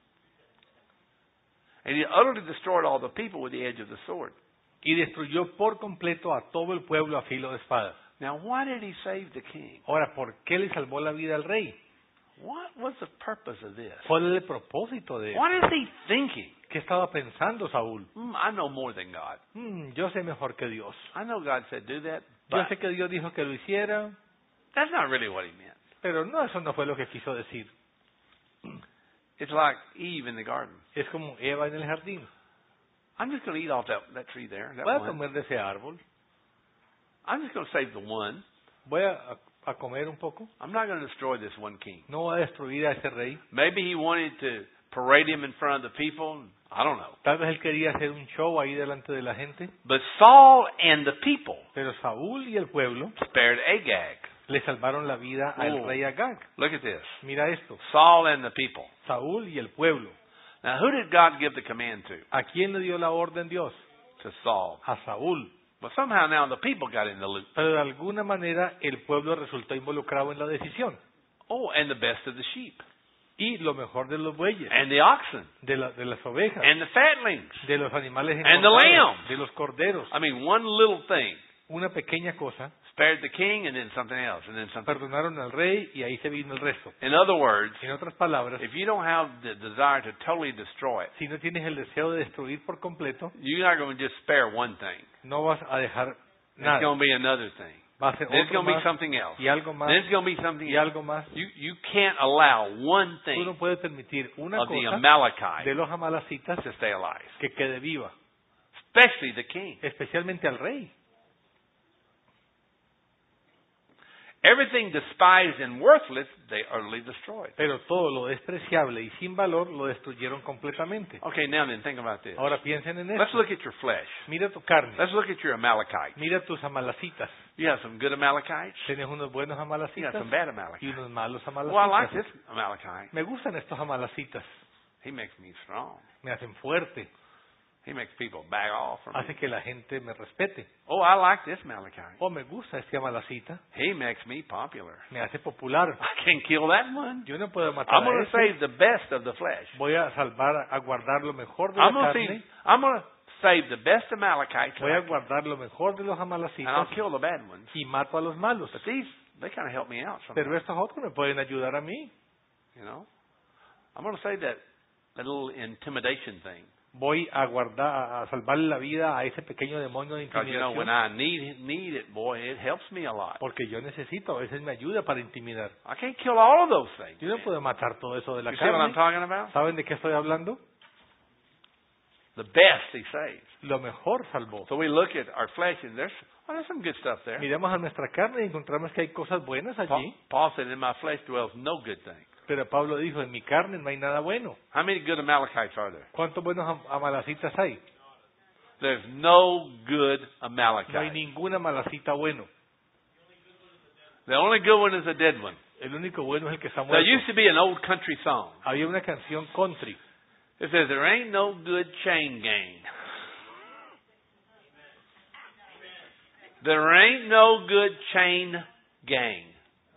And he utterly destroyed all the people with the edge of the sword. Y destruyó por completo a todo el pueblo a filo de espada. Now, why did he save the king? Ahora, ¿por qué le salvó la vida al rey? What was the purpose of this? ¿Cuál es el propósito de eso? What is he thinking? ¿Qué estaba pensando Saúl? I know more than God. Yo sé mejor que Dios. I know God said do that, Yo but sé que Dios dijo que lo hiciera, that's not really what he meant. pero no, eso no fue lo que quiso decir. It's like Eve in the garden. Es como Eva en el jardín. I'm just going to eat off that tree there, that Voy a one. comer de ese árbol. I'm just going to save the one. Voy a comer un poco. I'm not going to destroy this one king. No voy a destruir a ese rey. Maybe he wanted to parade him in front of the people. I don't know. Tal vez él quería hacer un show ahí delante de la gente. But Saul and the people Pero Saúl y el pueblo spared Agag. le salvaron la vida al Oh. rey Agag. Look at this. Mira esto. Saul and the people. Saúl y el pueblo. Now, who did God give the command to? ¿A quién le dio la orden Dios? To Saul. A Saúl. But somehow now the people got in the loop. Pero de alguna manera el pueblo resultó involucrado en la decisión. Oh, and the best of the sheep. Y lo mejor de los bueyes, And the oxen. de las ovejas, And the fatlings. de los animales And the engordados, lambs. de los corderos. I mean, one little thing Una pequeña cosa, spared the king and then something else and then something. perdonaron al rey y ahí se vino el resto. In other words, En otras palabras, if you don't have the desire to totally destroy it, si no tienes el deseo de destruir por completo, you're not going to just spare one thing. no vas a dejar There's nada. going to be another thing. Va a ser There's otro going to be más something else. y algo más There's going to be something y else. algo más. You can't allow one Tú no thing puedes permitir una of the cosa Amalekites de los amalecitas to stay alive, que quede viva, especially the king. especialmente al rey. Everything despised and worthless, they utterly destroyed. Pero todo lo despreciable y sin valor lo destruyeron completamente. Okay, now then, think about this. Ahora piensen en Let's esto. look at your flesh. Mira tu carne, Let's look at your Amalekites. mira tus amalecitas. You have some good Amalekites. Tienes unos buenos You have amalecitas some bad y Amalekites. unos malos Well, I like amalecitas. this Amalekite. Me gustan estos amalecitas, He makes me strong. me hacen fuerte, He makes people back off from me. hace que la gente me respete. Oh, I like this Amalekite. O me gusta este amalacita, He makes me popular. me hace popular. I can't kill that one. Yo no puedo matar I'm a going to ese. save the best of the flesh. Voy a salvar, a guardar lo mejor de la I'm going carne. to save the best Amalekites, Voy a guardar lo mejor de los and I'll amalecitas kill the bad ones. y mato a los malos. But these, they kind of help me out Pero sometimes. estos otros me pueden ayudar a mí. You know, I'm going to say that little intimidation thing. Voy a guardar, a salvarle la vida a ese pequeño demonio de Because, you know, when intimidación. I need it, boy, it helps me a lot. Porque yo necesito, a veces me ayuda para intimidar. I can't kill all of those things. Yo no puedo matar todo eso de la You see what I'm carne. talking about? ¿Saben de qué estoy hablando? The best he saves. Lo mejor salvó. So we look at our flesh, and there's some good stuff there. Miramos a nuestra carne y encontramos que hay cosas buenas allí. Paul said, in my flesh dwells no good thing. Pero Pablo dijo, en mi carne no hay nada bueno. How many good Amalekites are there? ¿Cuántos buenos amalecitas hay? There's no good No hay Amalekite. ninguna malacita bueno. The only good one is a dead one. El único bueno es el que está There muerto. used to be an old country song. Había una canción country. It says, there ain't no good chain gang. There ain't no good chain gang.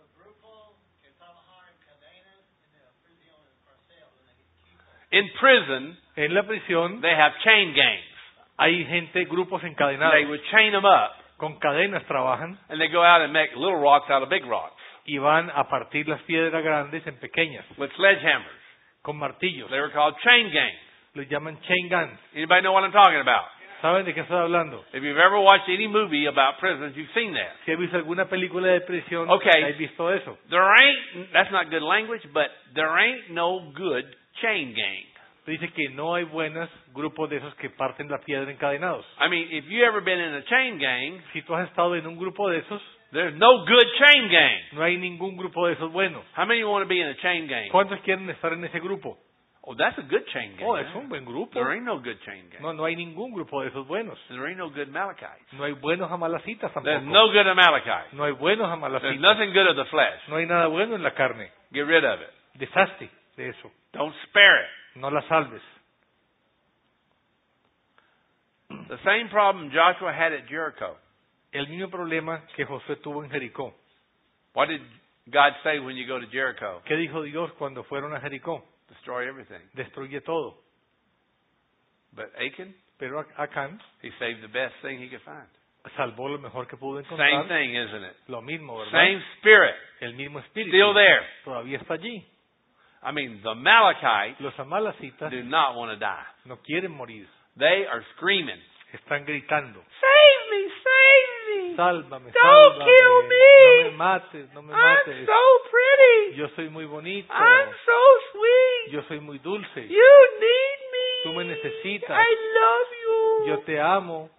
In prison, En la prisión they have chain gangs. hay gente, grupos They encadenados. would chain them up, Con cadenas trabajan and they go out and make little rocks out of big rocks y van a partir las piedras grandes en pequeñas. with sledgehammers. Con martillos. They were called chain gangs. Los llaman chain guns. Anybody know what I'm talking about? ¿Saben de qué estoy hablando? If you've ever watched any movie about prisons, you've seen that. Si has visto alguna película de prisión, Okay. has visto eso. There ain't, that's not good language, but there ain't no good chain gang. Dice que no hay buenos grupos de esos que parten la piedra encadenados. I mean, if you ever been in a chain gang, Si tú has estado en un grupo de esos, there's no good chain gang. no hay ningún grupo de esos buenos. How many want to be in a chain gang? ¿Cuántos quieren estar en ese grupo? Oh, that's a good chain gang. Oh, es un buen grupo. There ain't no good chain gang. No, no hay ningún grupo de esos buenos. There ain't no good Amalekites. No hay buenos amalacitas There's tampoco. no good Amalekites. No hay buenos There's amalacitas. nothing good of the flesh. No hay nada bueno en la carne. Get rid of it. Deshazte de eso. Don't spare it. No la salves. The same problem Joshua had at Jericho. El mismo problema que Josué tuvo en Jericó. What did God say when you go to Jericho? ¿Qué dijo Dios cuando fueron a Jericó? Destroy everything. Destruye todo. But Achan, Pero Acán he saved the best thing he could find. salvó lo mejor que pudo Same encontrar. thing, isn't it? Lo mismo, ¿verdad? Same spirit. El mismo espíritu. Still there. Todavía está allí. I mean, the Amalekites Los amalecitas do not want to die. no quieren morir. They are screaming, Están gritando. "Save me, save me! Sálvame, Don't sálvame. kill me. No me mates, no me I'm mates. so pretty. Yo soy muy bonito. I'm so sweet. Yo soy muy dulce. You need me. Tú me necesitas. I love you." Yo te amo.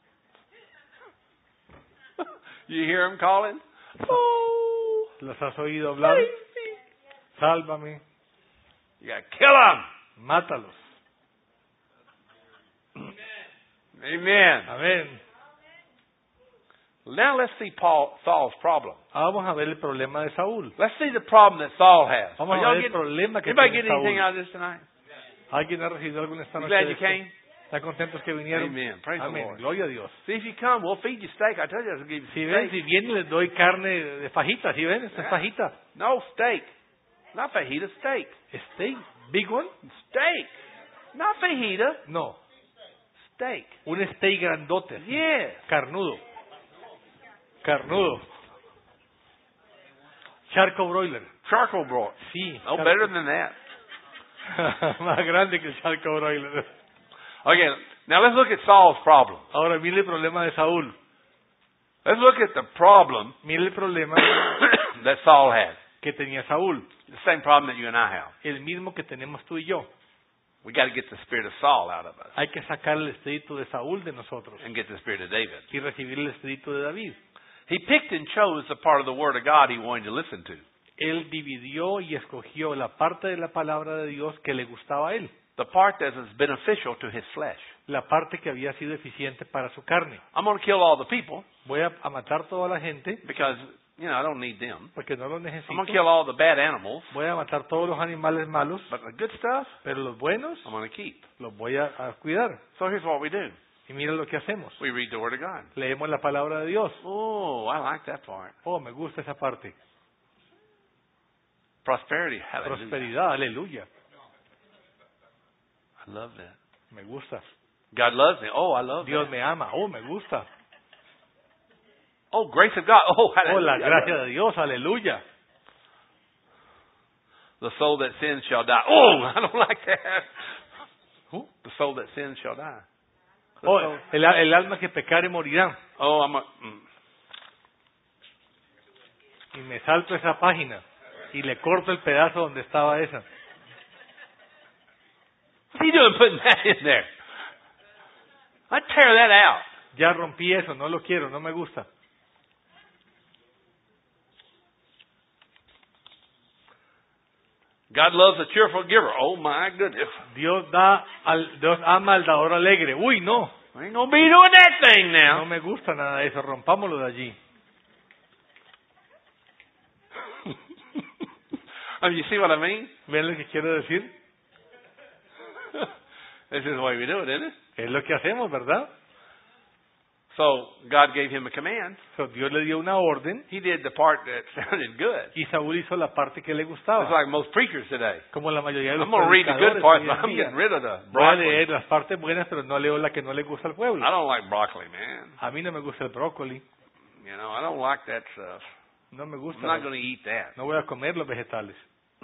You hear him calling? Oh, ¿Los has oído hablar? save me. Sálvame. You got to kill him. Mátalos. Amen. Amén. Now let's see Saul's problem. Ahora vamos a ver el problema de Saúl. Let's see the problem that Saul has. Vamos Are a y'all ver el getting, problema que anybody tiene get anything Saúl. out of this tonight? ¿Alguien ha recibido algo en esta You noche? glad de you esto? came? ¿Están contentos que vinieron? Amen. Praise the Amén. Lord. Gloria a Dios. See, if you come, we'll feed you steak. I told you I was going to give you Si some ven, steak. si vienen les doy carne de fajita. ¿Sí ven? Esta es fajita. No, steak. Not fajita, steak. Steak. Big one? Steak. Not fajita, No. steak. Un steak grandote. así. Yes. Carnudo. Carnudo. Charco broiler. Charcoal broil. Sí. No charco. better than that. Más grande que el charco broiler. Okay, now let's look at Saul's problem. Ahora mire el problema de Saúl. Let's look at the problem Mire el problema that Saul had. que tenía Saúl. The same problem that you and I have. El mismo que tenemos tú y yo. We got to get the spirit of Saul out of us Hay que sacar el espíritu de Saúl de nosotros and get the spirit of David. y recibir el espíritu de David. He picked and chose the part of the Word of God he wanted to listen to. Él dividió y escogió la parte de la palabra de Dios que le gustaba a él. The part that was beneficial to his flesh. La parte que había sido eficiente para su carne. I'm going to kill all the people Voy a matar toda la gente because, I don't need them. porque no los I'm going to necesito. kill all the bad animals, Voy a matar todos los animales malos, but the good stuff, pero los buenos I'm going to keep. los voy a cuidar. So here's what we do. Y mira lo que hacemos. We read the Word of God. Leemos la palabra de Dios. Oh, I like that part. Oh, me gusta esa parte. Prosperity. Hallelujah. Prosperidad, aleluya. I love that. Me gusta. God loves me. Oh, I love Dios that. me ama. Oh, me gusta. Oh, grace of God. Oh, Oh, hallelujah. la gracia de Dios, aleluya. The soul that sins shall die. Oh, I don't like that. Who? The soul that sins shall die. The Oh, soul- el alma que pecare morirá. Oh, Y me salto esa página y le corto el pedazo donde estaba esa. What's he doing putting that in there? I tear that out. Ya rompí eso, no lo quiero, no me gusta. God loves a cheerful giver. Oh my goodness. Dios ama al dador alegre. Uy, no, I ain't gonna be doing that thing no now. me gusta nada de eso, rompámoslo de allí. Oh, you see what I mean? ¿Ven lo que quiero decir? This is the way we do it, isn't it? Es lo que hacemos, ¿verdad? So God gave him a command. So, Dios le dio una orden He did the part that sounded good. y Saúl hizo la parte que le It's gustaba. like most preachers today. Como la mayoría de los I'm going to read the good predicadores parts, hoy but en I'm día. getting rid of the Voy a broccoli. leer las partes buenas, pero no leo la que no le gusta al I pueblo. don't like broccoli, man. A mí no me gusta el brócoli, I don't like that stuff. no me I'm gusta. not going to eat that. No voy a comer los vegetales.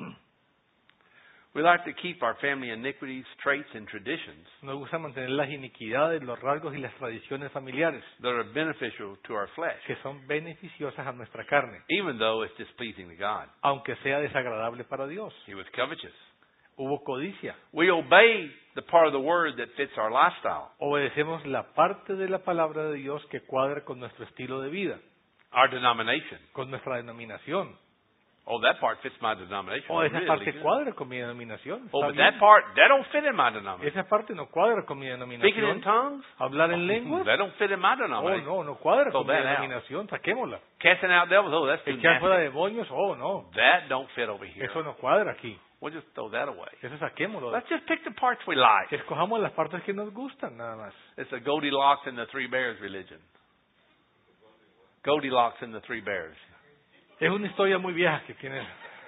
We like to keep our family iniquities, traits, and traditions Nos gusta mantener las iniquidades, los rasgos y las tradiciones familiares that are beneficial to our flesh, que son beneficiosas a nuestra carne, even though it's displeasing to God. aunque sea desagradable para Dios. He was covetous. Hubo codicia. We obey the part of the word that fits our lifestyle. Obedecemos la parte de la palabra de Dios que cuadra con nuestro estilo de vida, Our denomination. con nuestra denominación. Oh, that part fits my denomination. Oh, esa really parte good. cuadra con mi denominación. Oh, Está but bien. that part, that don't fit in my denomination. Esa parte no cuadra con mi Speaking in denominación. tongues? Hablar en lenguas. That don't fit in my Oh, denomination. no cuadra Throw con mi that out. denominación. Saquémosla. Casting out devils? Oh, that's too Echar fuera nasty. demonios. Oh, no. That don't fit over here. Eso no cuadra aquí. We'll just throw that away. Eso saquémoslo. Let's just pick the parts we like. Escojamos las partes que nos gustan, nada más. It's a Goldilocks and the Three Bears religion. Goldilocks and the Three Bears. Es una historia muy vieja que tiene.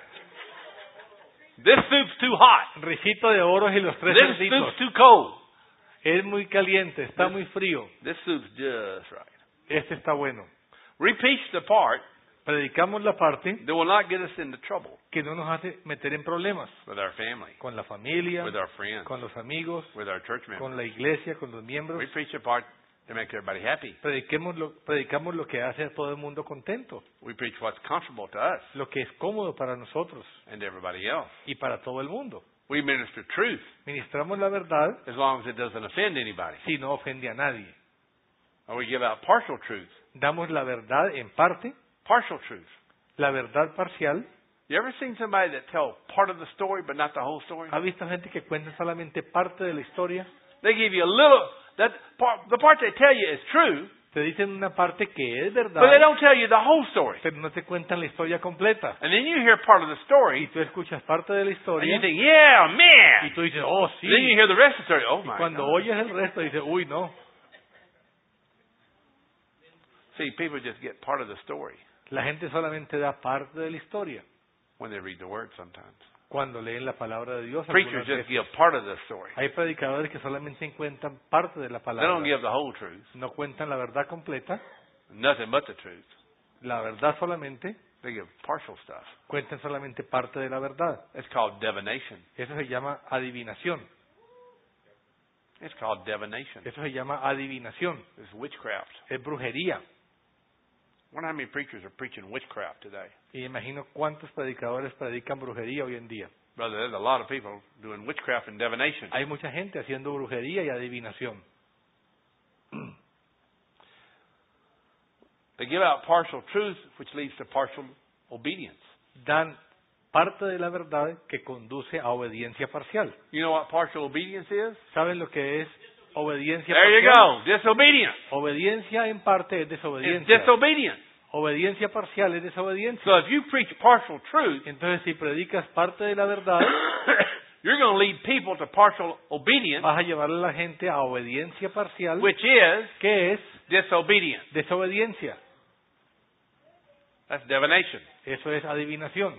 This soup's too hot. Ricito de oros y los tres This cerditos. soup's too cold. Es muy caliente, está muy frío. This soup's just right. Este está bueno. We preach the part Predicamos la parte that will not get us into trouble que no nos hace meter en problemas. with our family, Con la familia, with our friends, con los amigos, with our church members. con la iglesia, con los miembros. We preach the part to make everybody happy. Predicamos lo que hace a todo el mundo contento. We preach what's comfortable to us Lo que es cómodo para nosotros and everybody else. y para todo el mundo. We minister truth Ministramos la verdad as long as it doesn't offend anybody. si no ofende a nadie. Or we give out partial truth. Damos la verdad en parte, Partial truth. la verdad parcial. You ever seen somebody that tell part of the story but not the whole story? ¿Ha visto gente que cuenta solamente parte de la historia? They give you a little, the part they tell you is true, Te dicen una parte que es but they verdad, don't tell you the whole story. pero no te cuentan la historia completa. And then you hear part of the Y story, tú escuchas parte de la and historia you think, yeah, y man. tú dices, oh sí. Then you hear the rest of the story. Oh Y my cuando God. oyes el resto dices, uy no. See, people just get part of the story La gente solamente da parte de la historia when they read the Word sometimes. cuando leen la palabra de Dios. Preachers algunas just veces. give part of the story. Hay predicadores que solamente cuentan parte de la They don't palabra. give the whole truth, No cuentan la verdad completa, nothing but the truth. la verdad solamente, They give partial stuff. cuentan solamente parte de la verdad. It's called divination. Eso se llama adivinación. It's called divination. Eso se llama adivinación. It's witchcraft. Es brujería. I wonder how many preachers are preaching witchcraft today. Y imagino cuántos predicadores predican brujería hoy en día. Brother, there's a lot of people doing witchcraft and divination. Hay mucha gente haciendo brujería y adivinación. They give out partial truth, which leads to partial obedience. Dan parte de la verdad que conduce a obediencia parcial. You know what partial obedience is? ¿Saben lo que es obediencia There you parcial? go. Disobedience. Obediencia en parte es It's desobediencia. disobedience. Obediencia parcial es desobediencia. So if you preach partial truth, Entonces, si predicas parte de la verdad, you're going to lead people to partial obedience, vas a llevarle a la gente a obediencia parcial, which is que es disobedience. desobediencia. That's divination. Eso es adivinación.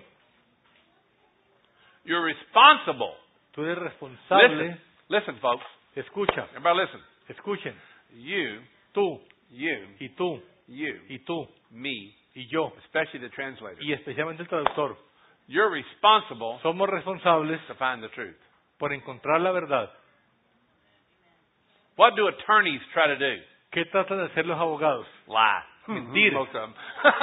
You're responsible. Tú eres responsable. Listen, folks. Escucha, Everybody listen. escuchen. You, Tú, you, y tú, you, y tú, me, y yo, especially the translator. y especialmente el traductor, You're responsible somos responsables to find the truth. por encontrar la verdad. What do attorneys try to do? ¿Qué tratan de hacer los abogados? Lie. Mentir. Most of them.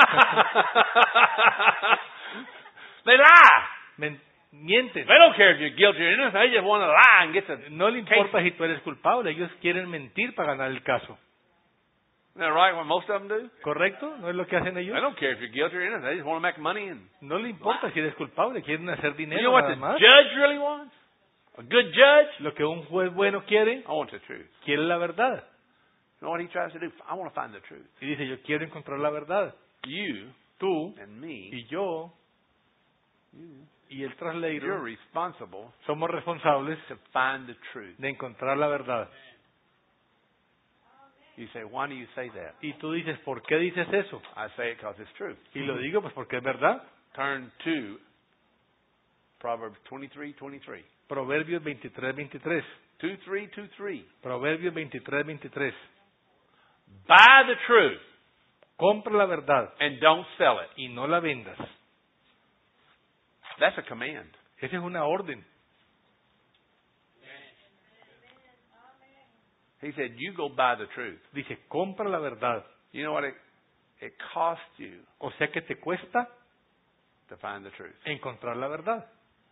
They lie. Mienten. They don't care if you're guilty or innocent. They just want to lie and get the No le importa si tú eres culpable, ellos quieren mentir para ganar el caso. Isn't that right? What most of them do? ¿Correcto? ¿No es lo que hacen ellos? They don't care if you're guilty or innocent. They just want to make money. And No le importa si eres culpable, quieren hacer you know dinero what nada the más. judge really wants? A good judge? Lo que un juez bueno quiere, I want the truth. quiere la verdad. You know what he tries to do? I want to find the truth. Y dice, yo quiero encontrar la verdad. You Tú and me, y yo y el you're translator responsible somos responsables to find the truth. de encontrar la verdad. You say, why do you say that? Y tú dices, ¿por qué dices eso? I say it because it's true. Y lo digo pues porque es verdad. Turn to Proverbs 23:23. Proverbios 23:23. 23:23. Proverbios 23:23. Buy the truth Compra la verdad and don't sell it. y no la vendas. That's a command. Esa es una orden. He said, you go buy the truth. Dice, compra la verdad. You know what it costs you O sea que te cuesta to find the truth. encontrar la verdad.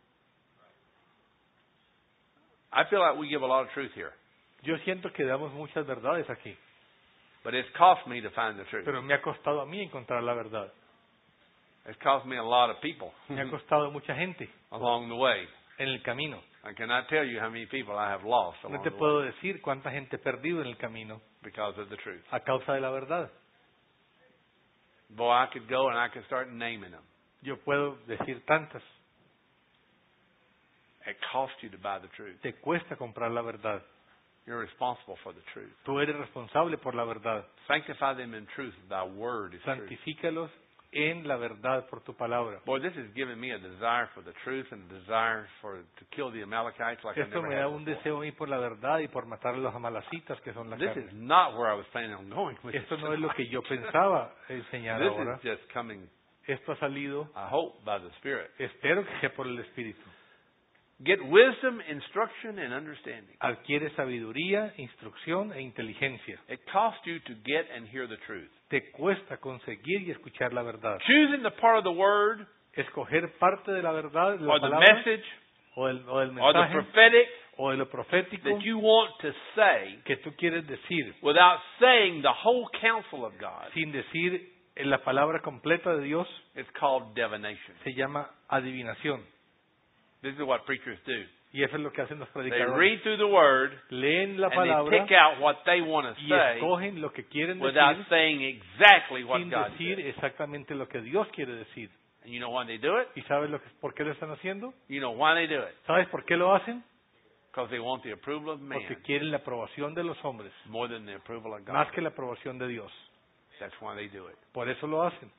I feel like we give a lot of truth here, Yo siento que damos muchas verdades aquí, but it's cost me to find the truth. pero me ha costado a mí encontrar la verdad. It's cost me a lot of people Me ha costado mucha gente along the way. en el camino. I cannot tell you how many people I have lost No along te the way puedo decir cuánta gente he perdido en el camino because of the truth. a causa de la verdad. Boy, I could go and I could start naming them. Yo puedo decir tantas. It costs you to buy the truth. Te cuesta comprar la verdad. You're responsible for the truth. Tú eres responsable por la verdad. Sanctify them in truth. Thy word is truth. Santifícalos en la verdad por tu palabra. Boy, this has given me a desire for the truth and a desire to kill the Amalekites like I Esto never me da had un before. deseo a mí por la verdad y por matar a los amalacitas que son la This is carne. not where I was planning on going with Esto this. no es lo que yo pensaba enseñar This ahora. is just coming, Esto ha salido, I hope, by the Spirit. espero que sea por el Espíritu. Get wisdom, instruction, and understanding. Adquiere sabiduría, instrucción e inteligencia. It costs you to get and hear the truth. Te cuesta conseguir y escuchar la verdad. Choosing the part of the word Escoger parte de la verdad, de la or the palabra, message o del or the mensaje, prophetic o de lo profético that you want to say que tú quieres decir, without saying the whole counsel of God. sin decir la palabra completa de Dios, It's called divination. se llama adivinación. This is what preachers do. Y eso es lo que hacen los They predicadores. read through the word Leen la and palabra they pick out what they want to y say escogen lo que quieren without decir saying exactly what sin God decir said. exactamente lo que Dios quiere decir. And you know why they do it? ¿Y sabes por qué lo están haciendo? You know why they do it? ¿Sabes por qué lo hacen? Because they want the approval of man Porque quieren la aprobación de los hombres, more than the approval of God. más que la aprobación de Dios. That's why they do it. Por eso lo hacen.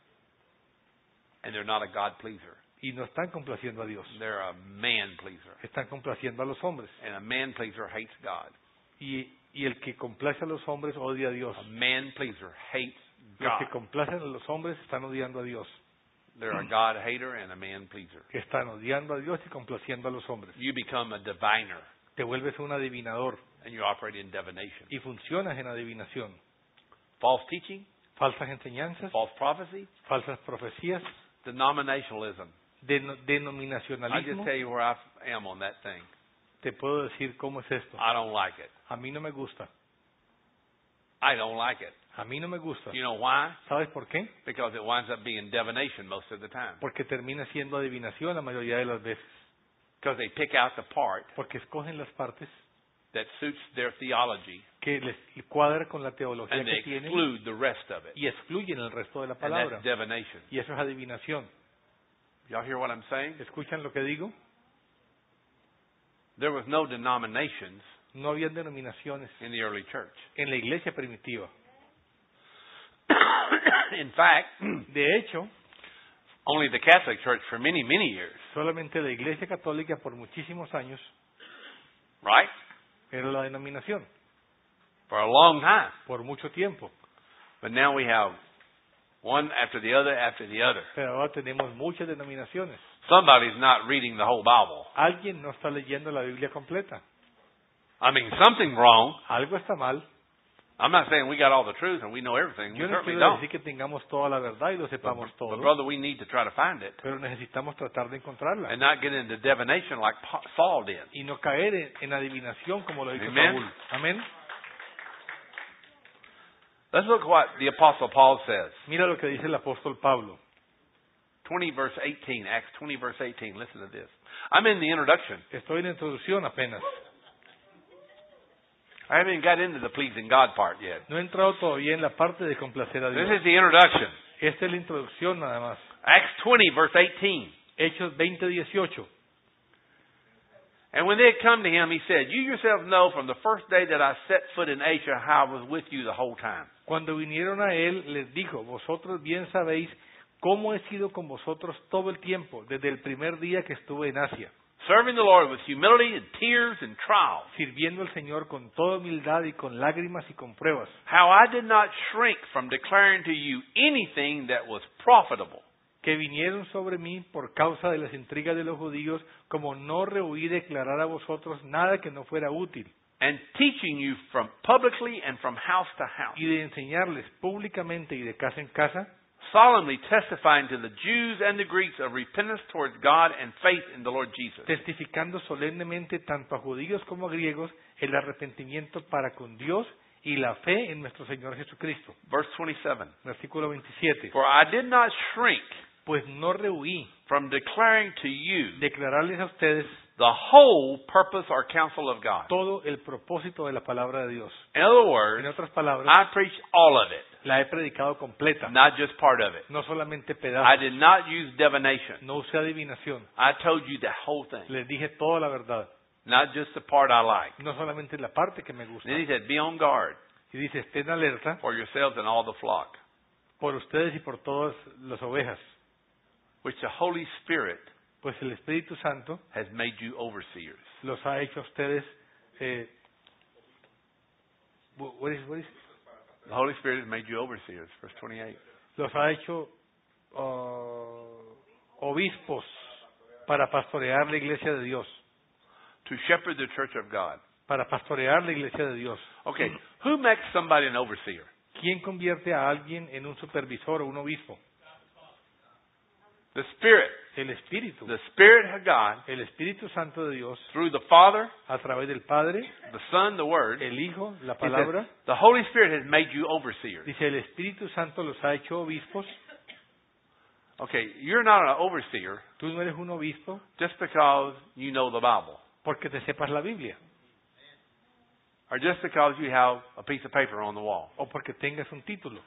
And they're not a God pleaser. Y no están complaciendo a Dios. They're a man pleaser. Están complaciendo a los hombres. And a man pleaser hates God. Y el que complace a los hombres odia a Dios. A man pleaser hates Los que God. complacen a los hombres están odiando a Dios. They're a God hater and a man pleaser. Están odiando a Dios y complaciendo a los hombres. You become a diviner Te vuelves un adivinador and you operate in divination. y funcionas en adivinación. False teaching, Falsas enseñanzas, false prophecy, falsas profecías, denominationalism. I just denominacionalismo. tell you where I am on that thing. Te puedo decir cómo es esto. I don't like it. A mí no me gusta. I don't like it. A mí no me gusta. You know why? ¿Sabes por qué? Because it winds up being divination most of the time. Porque termina siendo adivinación la mayoría de las veces. Because they pick out the part Porque escogen las partes that suits their theology que les cuadra con la teología and que they tienen exclude the rest of it. y excluyen el resto de la And palabra. that's divination. Y eso es adivinación. Y'all hear what I'm saying? ¿Escuchan lo que digo? There was no denominations No habían denominaciones in the early church. en la iglesia primitiva. In fact, De hecho, only the Catholic Church for many, many years, solamente la iglesia católica por muchísimos años right? era la denominación, For a long time. por mucho tiempo. But now we have one after the other after the other. Pero ahora tenemos muchas denominaciones. Somebody's not reading the whole Bible. Alguien no está leyendo la Biblia completa. I mean, something's wrong. Algo está mal. I'm not saying we got all the truth and we know everything. We Yo no certainly quiero don't. decir que tengamos toda la verdad y lo sepamos But todo, brother, we need to try to find it pero necesitamos tratar de encontrarla and not get into divination like Saul did. y no caer en adivinación como lo hizo Amen. Saúl. Amén. Let's look what the Apostle Paul says. Mira lo que dice el apóstol Pablo. 20 verse 18, Acts 20 verse 18. Listen to this. I'm in the introduction. Estoy en la introducción apenas. I haven't even got into the pleasing God part yet. No he entrado todavía en la parte de complacer a This Dios. is the introduction. Esta es la introducción nada más. Acts 20 verse 18. Hechos 20:18. And when they had come to him, he said, You yourselves know from the first day that I set foot in Asia how I was with you the whole time. Cuando vinieron a él, les dijo, vosotros bien sabéis cómo he sido con vosotros todo el tiempo, desde el primer día que estuve en Asia, Serving the Lord with humility and tears and trials. sirviendo al Señor con toda humildad y con lágrimas y con pruebas. How I did not shrink from declaring to you anything that was profitable. Que vinieron sobre mí por causa de las intrigas de los judíos, como no rehuí declarar a vosotros nada que no fuera útil, And teaching you from publicly and from house to house. y de enseñarles públicamente y de casa en casa, Solemnly testifying to the Jews and the Greeks of repentance towards God and faith in the Lord Jesus. testificando solemnemente tanto a judíos como a griegos el arrepentimiento para con Dios y la fe en nuestro Señor Jesucristo. Verse 27. Versículo 27. For I did not shrink Pues no rehuí from declaring to you declararles a ustedes the whole purpose or counsel of God. todo el propósito de la palabra de Dios. In other En words, otras palabras, I preached all of it, la he predicado completa, not just part of it. no solamente I pedazos. did not use divination. No usé adivinación. I told you the whole thing. Les dije toda la verdad. not just the part I like. no solamente la parte que me gusta. Then he said, be on guard Y dice, estén alerta for yourselves and all the flock, por ustedes y por todas las ovejas, which the Holy Spirit pues el Espíritu Santo has made you overseers. los ha hecho a ustedes, what is it? The Holy Spirit has made you overseers. Verse 28. Los ha hecho obispos para pastorear la iglesia de Dios, To shepherd the church of God. para pastorear la iglesia de Dios. Okay, who makes somebody an overseer? ¿Quién convierte a alguien en un supervisor o un obispo? The Spirit. El Espíritu. The Spirit of God, El Espíritu Santo de Dios, through the Father, a través del Padre, the Son, the Word. el Hijo, la He palabra. said, the Holy Spirit has made you overseers. Dice, el Espíritu Santo los ha hecho obispos. Okay, you're not an overseer Tú no eres un obispo just because you know the Bible, porque te sepas la Biblia or just because you have a piece of paper on the wall. o porque tengas un título.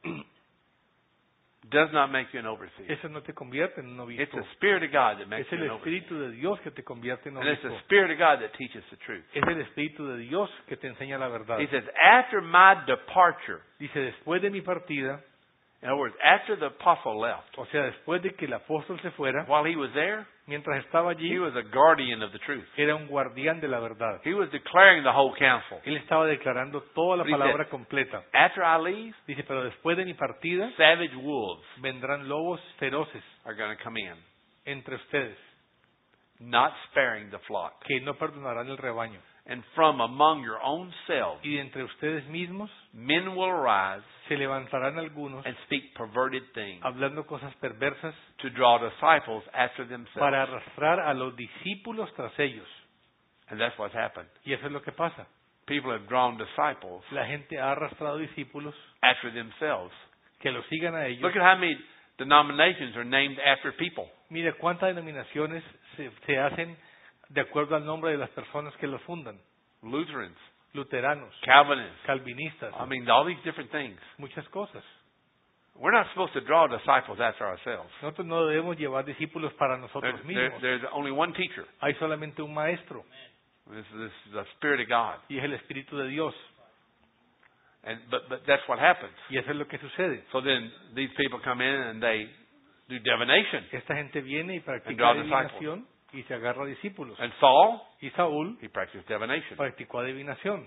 Does not make you an overseer. Eso no te convierte en un It's obispo. the Spirit of God that makes Es you el an overseer. Espíritu de Dios que te convierte en And it's the obispo. Spirit of God that teaches the truth. Es el Espíritu de Dios que te enseña la verdad. He says, after my departure, Dice, después de mi partida, in other words, after the apostle left, o sea, después de que el apóstol se fuera, while he was there, mientras estaba allí, he was a guardian of the truth. era un guardián de la verdad. He was declaring the whole counsel. Él estaba declarando toda la Dice, palabra completa. After I leave, Dice, pero después de mi partida, savage wolves vendrán lobos feroces are going to come in, entre ustedes, not sparing the flock. que no perdonarán el rebaño. And from among your own selves, Y de entre ustedes mismos men will arise se levantarán algunos and speak perverted things hablando cosas perversas to draw disciples after themselves. para arrastrar a los discípulos tras ellos. And that's what's happened. Y eso es lo que pasa. People have drawn disciples La gente ha arrastrado discípulos after themselves. que los sigan a ellos. Look at how many denominations are named after people. Mire cuántas denominaciones se hacen de acuerdo al nombre de las personas que los fundan. Lutherans, Luteranos, Calvinists. calvinistas, I mean, all these different things. muchas cosas. We're not supposed to draw disciples after ourselves. Nosotros no debemos llevar discípulos para nosotros mismos. There's only one teacher. Hay solamente un maestro This is the Spirit of God. y es el Espíritu de Dios. But that's what happens. Y eso es lo que sucede. So then these people come in and they do divination. Esta gente viene y And practica draw adivinación y se agarra discípulos. And Saul, Y Saúl he practiced divination. practicó adivinación.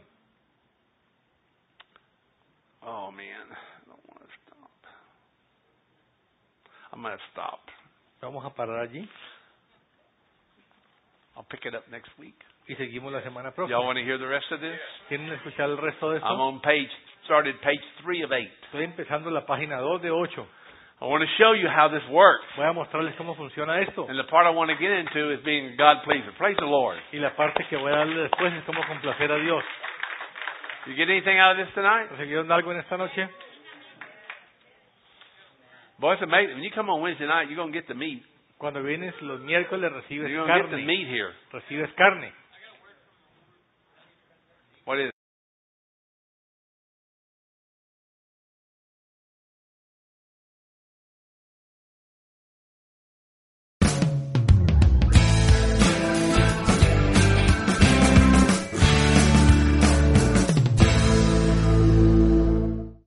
Oh man, I don't want to stop. I'm going to stop. Vamos a parar allí I'll pick it up next week. y seguimos la semana Y'all próxima. want to hear the rest of this? ¿Quieren escuchar el resto de I'm esto? on started page 3 of 8. Estoy empezando la página 2 de 8. I want to show you how this works. Voy a mostrarles cómo funciona esto. And the part I want to get into is being a God pleaser. Praise the Lord. Y la parte que voy a darle después es cómo complacer a Dios. You get anything out of this tonight? ¿Consiguieron algo en esta noche? Boy, it's amazing. When you come on Wednesday night, you're going to get the meat. Cuando vienes los miércoles recibes You're going to get the carne. meat here. Recibes carne. What is